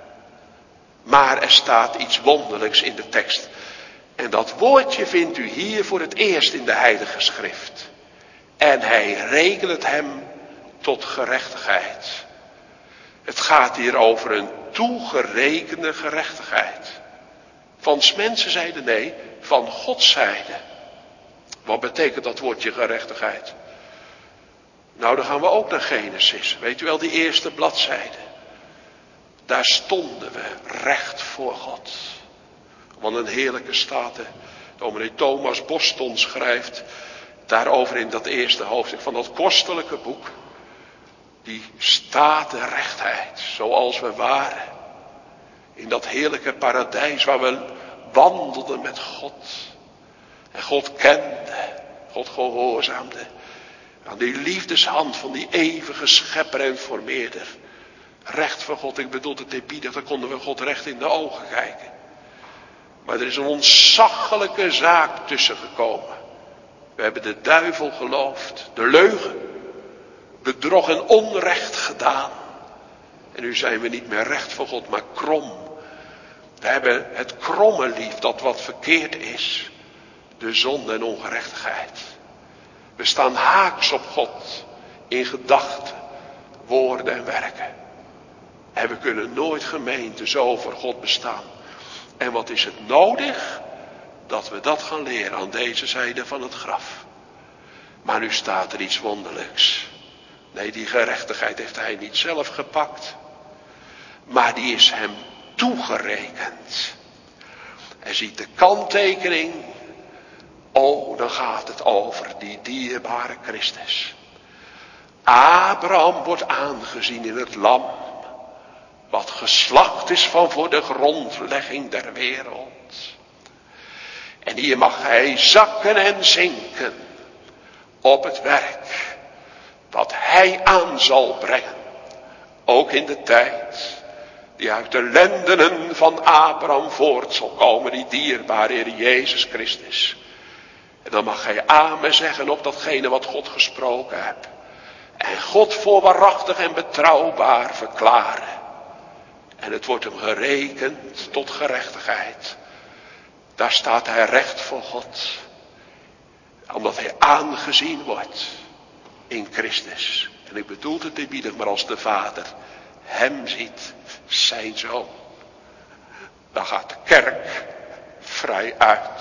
Maar er staat iets wonderlijks in de tekst. En dat woordje vindt u hier voor het eerst in de Heilige Schrift. En hij rekent het hem tot gerechtigheid. Het gaat hier over een toegerekende gerechtigheid. Van 's mensen zijde nee, van Gods zijde. Wat betekent dat woordje gerechtigheid? Nou, dan gaan we ook naar Genesis. Weet u wel, die eerste bladzijde. Daar stonden we recht voor God. Wat een heerlijke staat. Dominee Thomas Boston schrijft daarover in dat eerste hoofdstuk van dat kostelijke boek. Die statenrechtheid, zoals we waren. In dat heerlijke paradijs waar we wandelden met God. En God kende, God gehoorzaamde. Aan die liefdeshand van die eeuwige schepper en formeerder. Recht voor God, ik bedoel het eerbiedig, dan konden we God recht in de ogen kijken. Maar er is een ontzaglijke zaak tussen gekomen. We hebben de duivel geloofd, de leugen, bedrog en onrecht gedaan. En nu zijn we niet meer recht voor God, maar krom. We hebben het kromme lief, dat wat verkeerd is. De zonde en ongerechtigheid. We staan haaks op God in gedachten, woorden en werken. En we kunnen nooit gemeente zo voor God bestaan. En wat is het nodig? Dat we dat gaan leren aan deze zijde van het graf. Maar nu staat er iets wonderlijks. Nee, die gerechtigheid heeft hij niet zelf gepakt. Maar die is hem toegerekend. En ziet de kanttekening. Oh, dan gaat het over die dierbare Christus. Abraham wordt aangezien in het lam. Wat geslacht is van voor de grondlegging der wereld. En hier mag hij zakken en zinken. Op het werk. Wat hij aan zal brengen. Ook in de tijd. Die uit de lendenen van Abraham voort zal komen. Die dierbare Heer Jezus Christus. En dan mag hij amen zeggen op datgene wat God gesproken hebt. En God voor waarachtig en betrouwbaar verklaren. En het wordt hem gerekend tot gerechtigheid. Daar staat hij recht voor God. Omdat hij aangezien wordt in Christus. En ik bedoel het eerbiedig, maar als de Vader hem ziet, zijn zoon. Dan gaat de kerk vrij uit.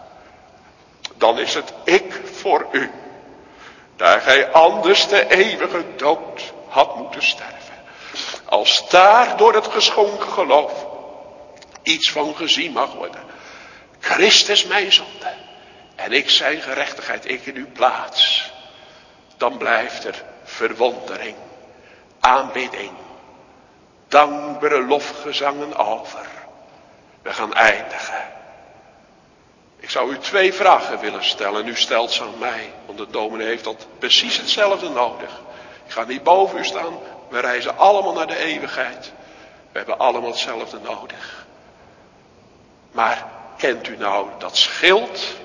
Dan is het ik voor u. Daar gij anders de eeuwige dood had moeten sterven. Als daar door het geschonken geloof iets van gezien mag worden. Christus mijn zonde. En ik zijn gerechtigheid, ik in uw plaats. Dan blijft er verwondering, aanbidding, dankbare lofgezangen over. We gaan eindigen. Ik zou u 2 vragen willen stellen. U stelt ze aan mij. Want de dominee heeft dat precies hetzelfde nodig. Ik ga niet boven u staan. We reizen allemaal naar de eeuwigheid. We hebben allemaal hetzelfde nodig. Maar kent u nou dat schild?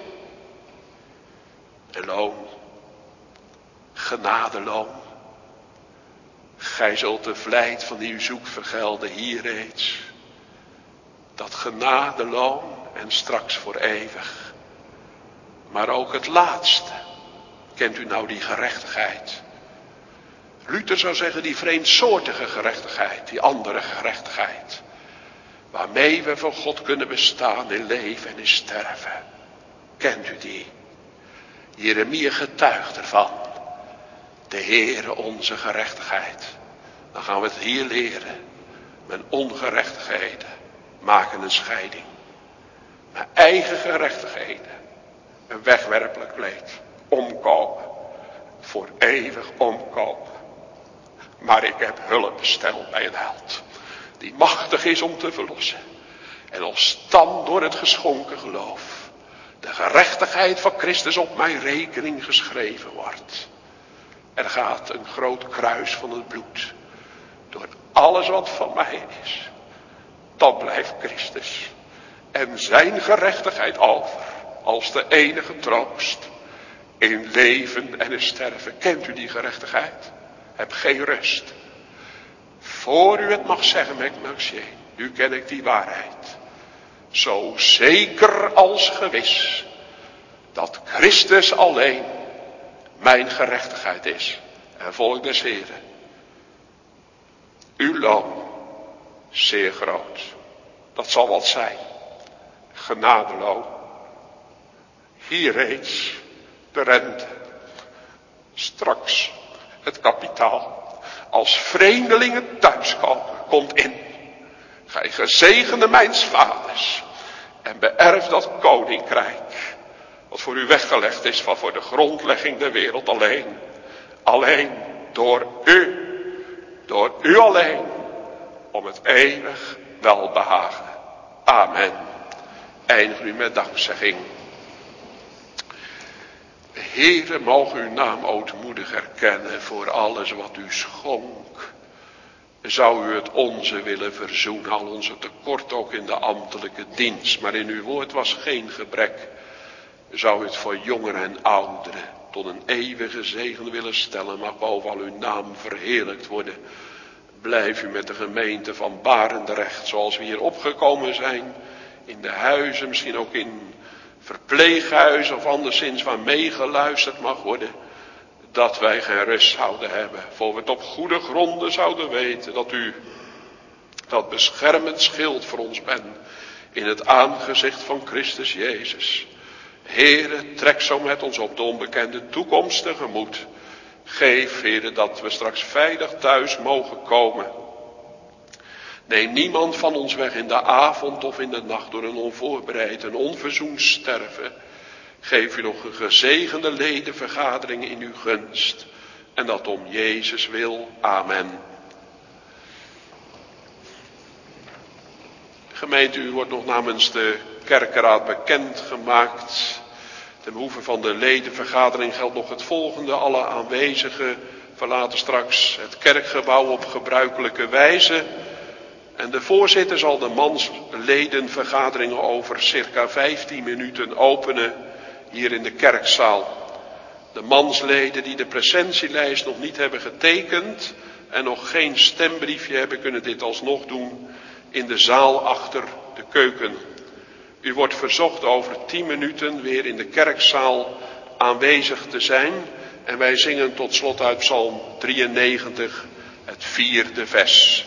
En loon. Genadeloon. Gij zult de vlijt van die u zoekt vergelden hier reeds. Dat genadeloon en straks voor eeuwig. Maar ook het laatste. Kent u nou die gerechtigheid? Luther zou zeggen die vreemdsoortige gerechtigheid, die andere gerechtigheid. Waarmee we voor God kunnen bestaan in leven en in sterven. Kent u die? Jeremia getuigt ervan. De Heere onze gerechtigheid. Dan gaan we het hier leren. Mijn ongerechtigheden maken een scheiding. Mijn eigen gerechtigheden. Een wegwerpelijk kleed. Omkopen. Voor eeuwig omkopen. Maar ik heb hulp besteld bij een held. Die machtig is om te verlossen. En als dan door het geschonken geloof. De gerechtigheid van Christus op mijn rekening geschreven wordt. Er gaat een groot kruis van het bloed. Door alles wat van mij is. Dan blijft Christus. En zijn gerechtigheid over. Als de enige troost. In leven en in sterven. Kent u die gerechtigheid? Heb geen rust. Voor u het mag zeggen met Maxié. Nu ken ik die waarheid. Zo zeker als gewis. Dat Christus alleen mijn gerechtigheid is. En volk des Heren. Uw loon. Zeer groot. Dat zal wat zijn. Genadeloon. Hier reeds de rente. Straks het kapitaal. Als vreemdelingen thuiskomen. Komt in. Gij gezegende mijns vaders. En beërf dat koninkrijk. Wat voor u weggelegd is van voor de grondlegging der wereld alleen. Alleen door u. Door u alleen. Om het eeuwig welbehagen. Amen. Eindig nu met dankzegging. Heere, mogen uw naam ootmoedig erkennen voor alles wat u schonk. Zou u het onze willen verzoenen, al onze tekort ook in de ambtelijke dienst. Maar in uw woord was geen gebrek. Zou u het voor jongeren en ouderen tot een eeuwige zegen willen stellen. Mag bovenal uw naam verheerlijkt worden. Blijf u met de gemeente van Barendrecht, zoals we hier opgekomen zijn. In de huizen, misschien ook in verpleeghuizen of anderszins waar meegeluisterd mag worden. Dat wij geen rust zouden hebben. Voor we het op goede gronden zouden weten dat u dat beschermend schild voor ons bent. In het aangezicht van Christus Jezus. Heere, trek zo met ons op de onbekende toekomst tegemoet. Geef, Heere, dat we straks veilig thuis mogen komen. Neem niemand van ons weg in de avond of in de nacht door een onvoorbereid en onverzoend sterven. Geef u nog een gezegende ledenvergadering in uw gunst. En dat om Jezus wil. Amen. Gemeente, u wordt nog namens de kerkenraad bekendgemaakt. Ten behoeve van de ledenvergadering geldt nog het volgende. Alle aanwezigen verlaten straks het kerkgebouw op gebruikelijke wijze. En de voorzitter zal de mansledenvergaderingen over circa 15 minuten openen hier in de kerkzaal. De mansleden die de presentielijst nog niet hebben getekend en nog geen stembriefje hebben, kunnen dit alsnog doen in de zaal achter de keuken. U wordt verzocht over 10 minuten weer in de kerkzaal aanwezig te zijn. En wij zingen tot slot uit Psalm 93 het 4e vers.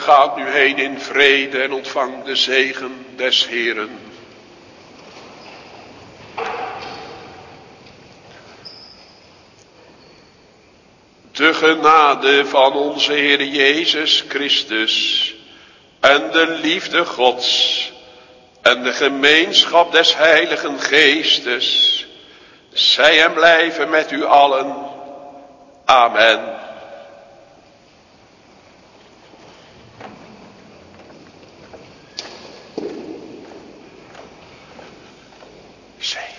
gaat nu heen in vrede en ontvang de zegen des Heeren. De genade van onze Heer Jezus Christus en de liefde Gods en de gemeenschap des Heiligen Geestes, zij en blijven met u allen. Amen. Zij.